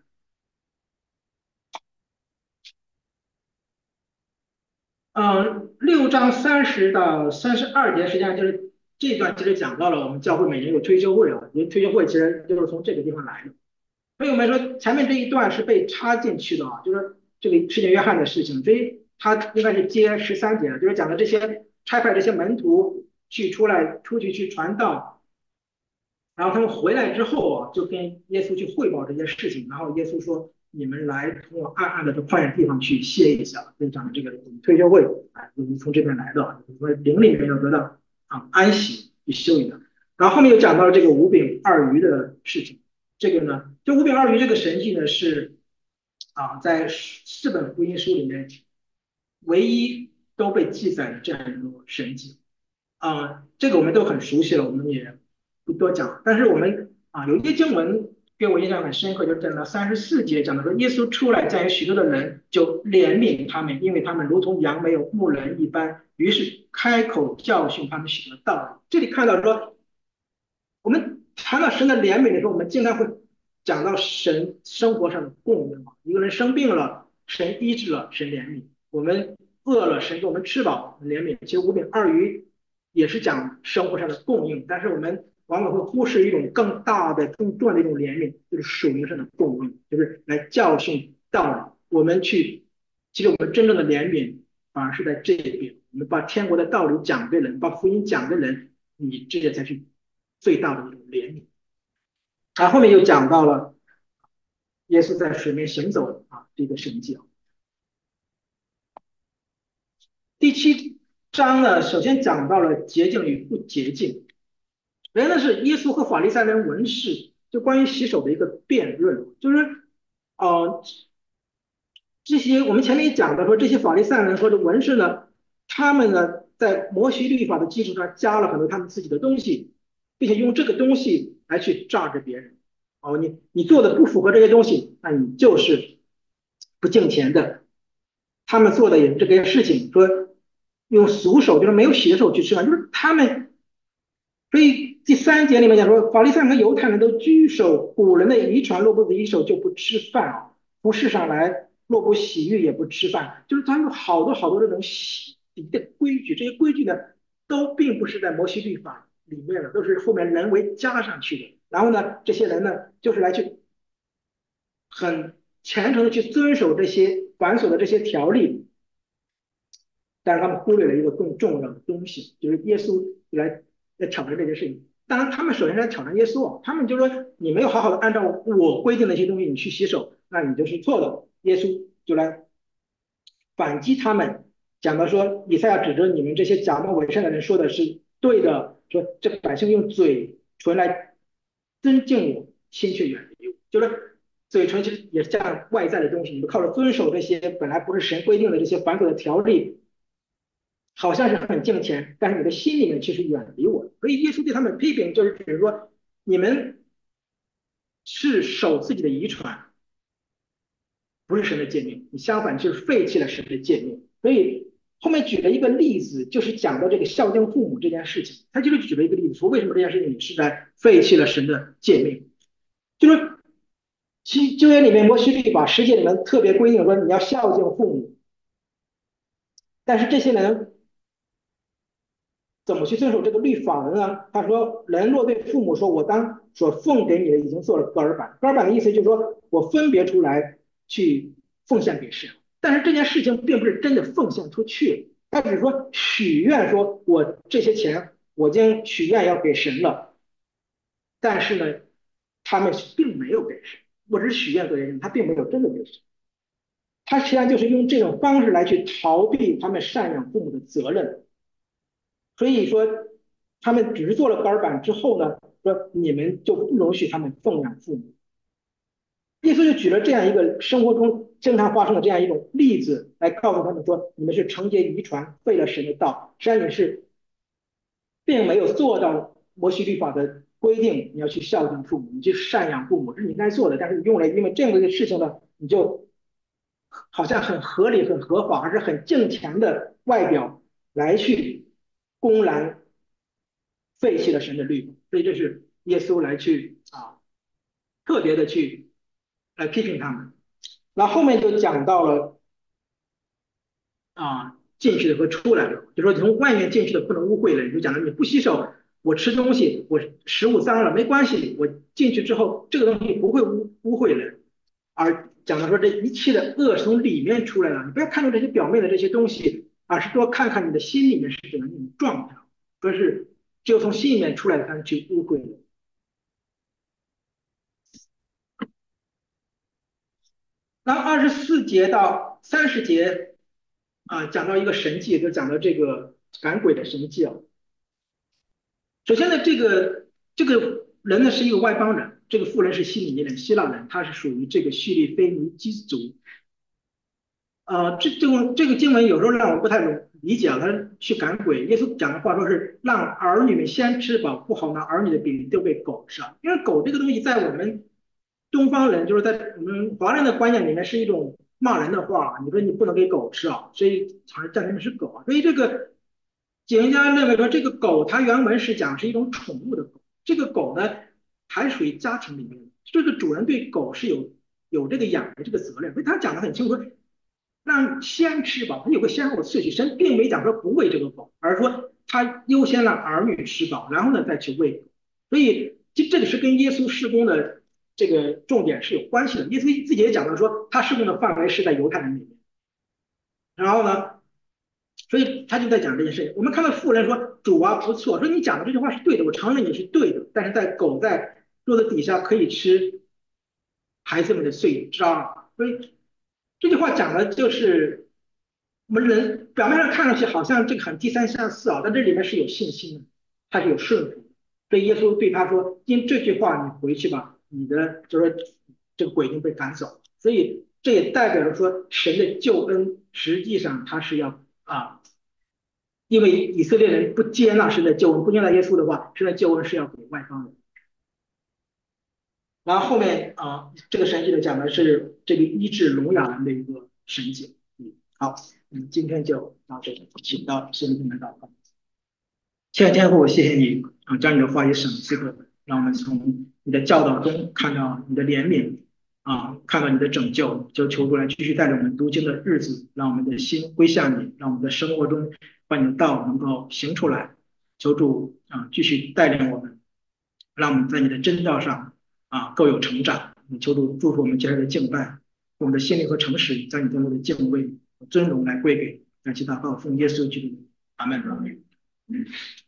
嗯，六章三十到三十二节，实际上就是这段，其实讲到了我们教会每年有退休会啊，因为退休会其实就是从这个地方来的。朋友们说，前面这一段是被插进去的啊，就是这个世界约翰的事情，所以他应该是接十三节的，就是讲的这些差派这些门徒去出来出去去传道，然后他们回来之后啊，就跟耶稣去汇报这些事情，然后耶稣说：“你们来同我暗暗的这旷野地方去歇一下。”就讲的这个退休会，哎，就是从这边来的，就是说灵里面要得到啊安息去休一下。然后后面又讲到了这个五饼二鱼的事情，这个呢，就五饼二鱼这个神迹呢是啊在四本福音书里面唯一都被记载的这样一个神迹。啊，这个我们都很熟悉了，我们也不多讲。但是我们啊，有一些经文给我印象很深刻，就是讲到三十四节，讲到说耶稣出来，见有许多的人，就怜悯他们，因为他们如同羊没有牧人一般，于是开口教训他们许多道理。这里看到说，我们谈到神的怜悯的时候，我们经常会讲到神生活上的供应嘛。一个人生病了，神医治了，神怜悯；我们饿了，神给我们吃饱，怜悯。其实五饼二鱼也是讲生活上的供应，但是我们往往会忽视一种更大的、更重要的一种怜悯，就是属灵上的供应，就是来教训道理。我们去，其实我们真正的怜悯反而是在这边，我们把天国的道理讲给人，把福音讲给人，你这个才是最大的一种怜悯。啊，后面又讲到了耶稣在水面行走啊这个神迹啊。第七章呢，首先讲到了洁净与不洁净，原来是耶稣和法利赛人文士就关于洗手的一个辩论，就是呃这些我们前面也讲到说，这些法利赛人或者文士呢，他们呢在摩西律法的基础上加了很多他们自己的东西，并且用这个东西来去榨着别人。哦，你你做的不符合这些东西，那你就是不敬虔的。他们做的也是这个事情，说用俗手，就是没有洗的手去吃饭，就是他们。所以第三节里面讲说，法利赛人和犹太人都居守古人的遗传，若不洗手就不吃饭啊。从世上来，若不洗浴也不吃饭，就是他有好多好多这种洗涤的规矩，这些规矩呢，都并不是在摩西律法里面的，都是后面人为加上去的。然后呢，这些人呢，就是来去很虔诚的去遵守这些繁琐的这些条例，但是他们忽略了一个更重要的东西，就是耶稣来来挑战这件事情。当然，他们首先是来挑战耶稣，他们就说你没有好好的按照我规定的一些东西，你去洗手，那你就是错的。耶稣就来反击他们，讲到说以赛亚指着你们这些假冒伪善的人说的是对的，说这百姓用嘴唇来尊敬我，心却远离我，就是嘴唇其实也是这样外在的东西，你们靠着遵守这些本来不是神规定的这些繁琐的条例，好像是很敬虔，但是你的心里面其实远离我。所以耶稣对他们批评，就是比如说你们是守自己的遗传，不是神的诫命，你相反就是废弃了神的诫命。所以后面举了一个例子，就是讲到这个孝敬父母这件事情，他就是举了一个例子，说为什么这件事情你是在废弃了神的诫命，就是其旧约里面摩西律法十诫里面特别规定说你要孝敬父母，但是这些人怎么去遵守这个律法的呢？他说，人若对父母说，我当所奉给你的已经做了割耳板，割耳板的意思就是说我分别出来去奉献给神，但是这件事情并不是真的奉献出去，他只是说许愿说我这些钱我已经许愿要给神了，但是呢， 他们并没有给神，我只是许愿做这件事，他并没有真的给神。他实际上就是用这种方式来去逃避他们赡养父母的责任。所以说，他们只是做了杆板之后呢，说你们就不容许他们奉养父母。耶稣就举了这样一个生活中经常发生的这样一种例子，来告诉他们说，你们是承接遗传，废了神的道，实际上你是并没有做到摩西律法的规定，你要去孝敬父母，你去赡养父母，这是你应该做的。但是你用来因为这样的事情呢，你就好像很合理、很合法，还是很正常的外表来去公然废弃了神的律法。所以这是耶稣来去啊特别的去来批评他们。那后面就讲到了啊进去的和出来的，就说从外面进去的不能污秽人，就讲了你不洗手，我吃东西我食物脏了没关系，我进去之后这个东西不会污污秽人。而讲到说这一切的恶是从里面出来的，你不要看重这些表面的这些东西，而是多看看你的心里面是怎么一种状态，说是只有从心里面出来的才能去污秽人。那二十四节到三十节啊，讲到一个神迹，就讲到这个赶鬼的神迹啊。首先呢，这个这个人呢是一个外邦人，这个妇人是希里尼人、希腊人，他是属于这个叙利菲尼基族。呃，这这个这个经文有时候让我不太容理解啊，他去赶鬼。耶稣讲的话说是让儿女们先吃饱，不好拿儿女的饼丢给狗吃啊。因为狗这个东西在我们东方人，就是在我们华人的观念里面是一种骂人的话，你说你不能给狗吃啊，所以才赞成是狗啊。所以这个解经家认为说，这个狗它原文是讲是一种宠物的狗，这个狗呢还属于家庭里面的，这个主人对狗是有有这个养的这个责任，所以他讲的很清楚。让先吃饱，它有个先后次序。神并没讲说不喂这个狗，而是说他优先让儿女吃饱，然后呢再去喂狗。所以这这个是跟耶稣施工的这个重点是有关系的。耶稣自己也讲了说，他施工的范围是在犹太人里面。然后呢，所以他就在讲这件事情。我们看到妇人说：“主啊，不错，说你讲的这句话是对的，我承认你是对的。但是在狗在桌子底下可以吃孩子们的碎渣。”所以这句话讲的就是我们人表面上看上去好像这个很低三下四啊，但这里面是有信心的，他是有顺服的。所以耶稣对他说：“因这句话，你回去吧，你的就是说这个鬼已经被赶走了。”所以这也代表着说，神的救恩实际上他是要啊，因为以色列人不接纳神的救恩，不接纳耶稣的话，神的救恩是要给外邦人。然后后面啊，这个神迹呢讲的是这个医治聋哑人的一个神迹。嗯，好，嗯，今天就到这里，请到圣灵们祷告。亲爱的天父，谢谢你啊，将你的话语赏赐给我们，让我们从你的教导中看到你的怜悯啊，看到你的拯救，就求主来继续带领我们读经的日子，让我们的心归向你，让我们的生活中把你的道能够行出来。求主啊，继续带领我们，让我们在你的真道上啊更有成长。求主祝福我们接下来的敬拜，我们的心灵和诚实在你当中的敬畏和尊荣来归给，感谢祷告，奉耶稣基督，阿门。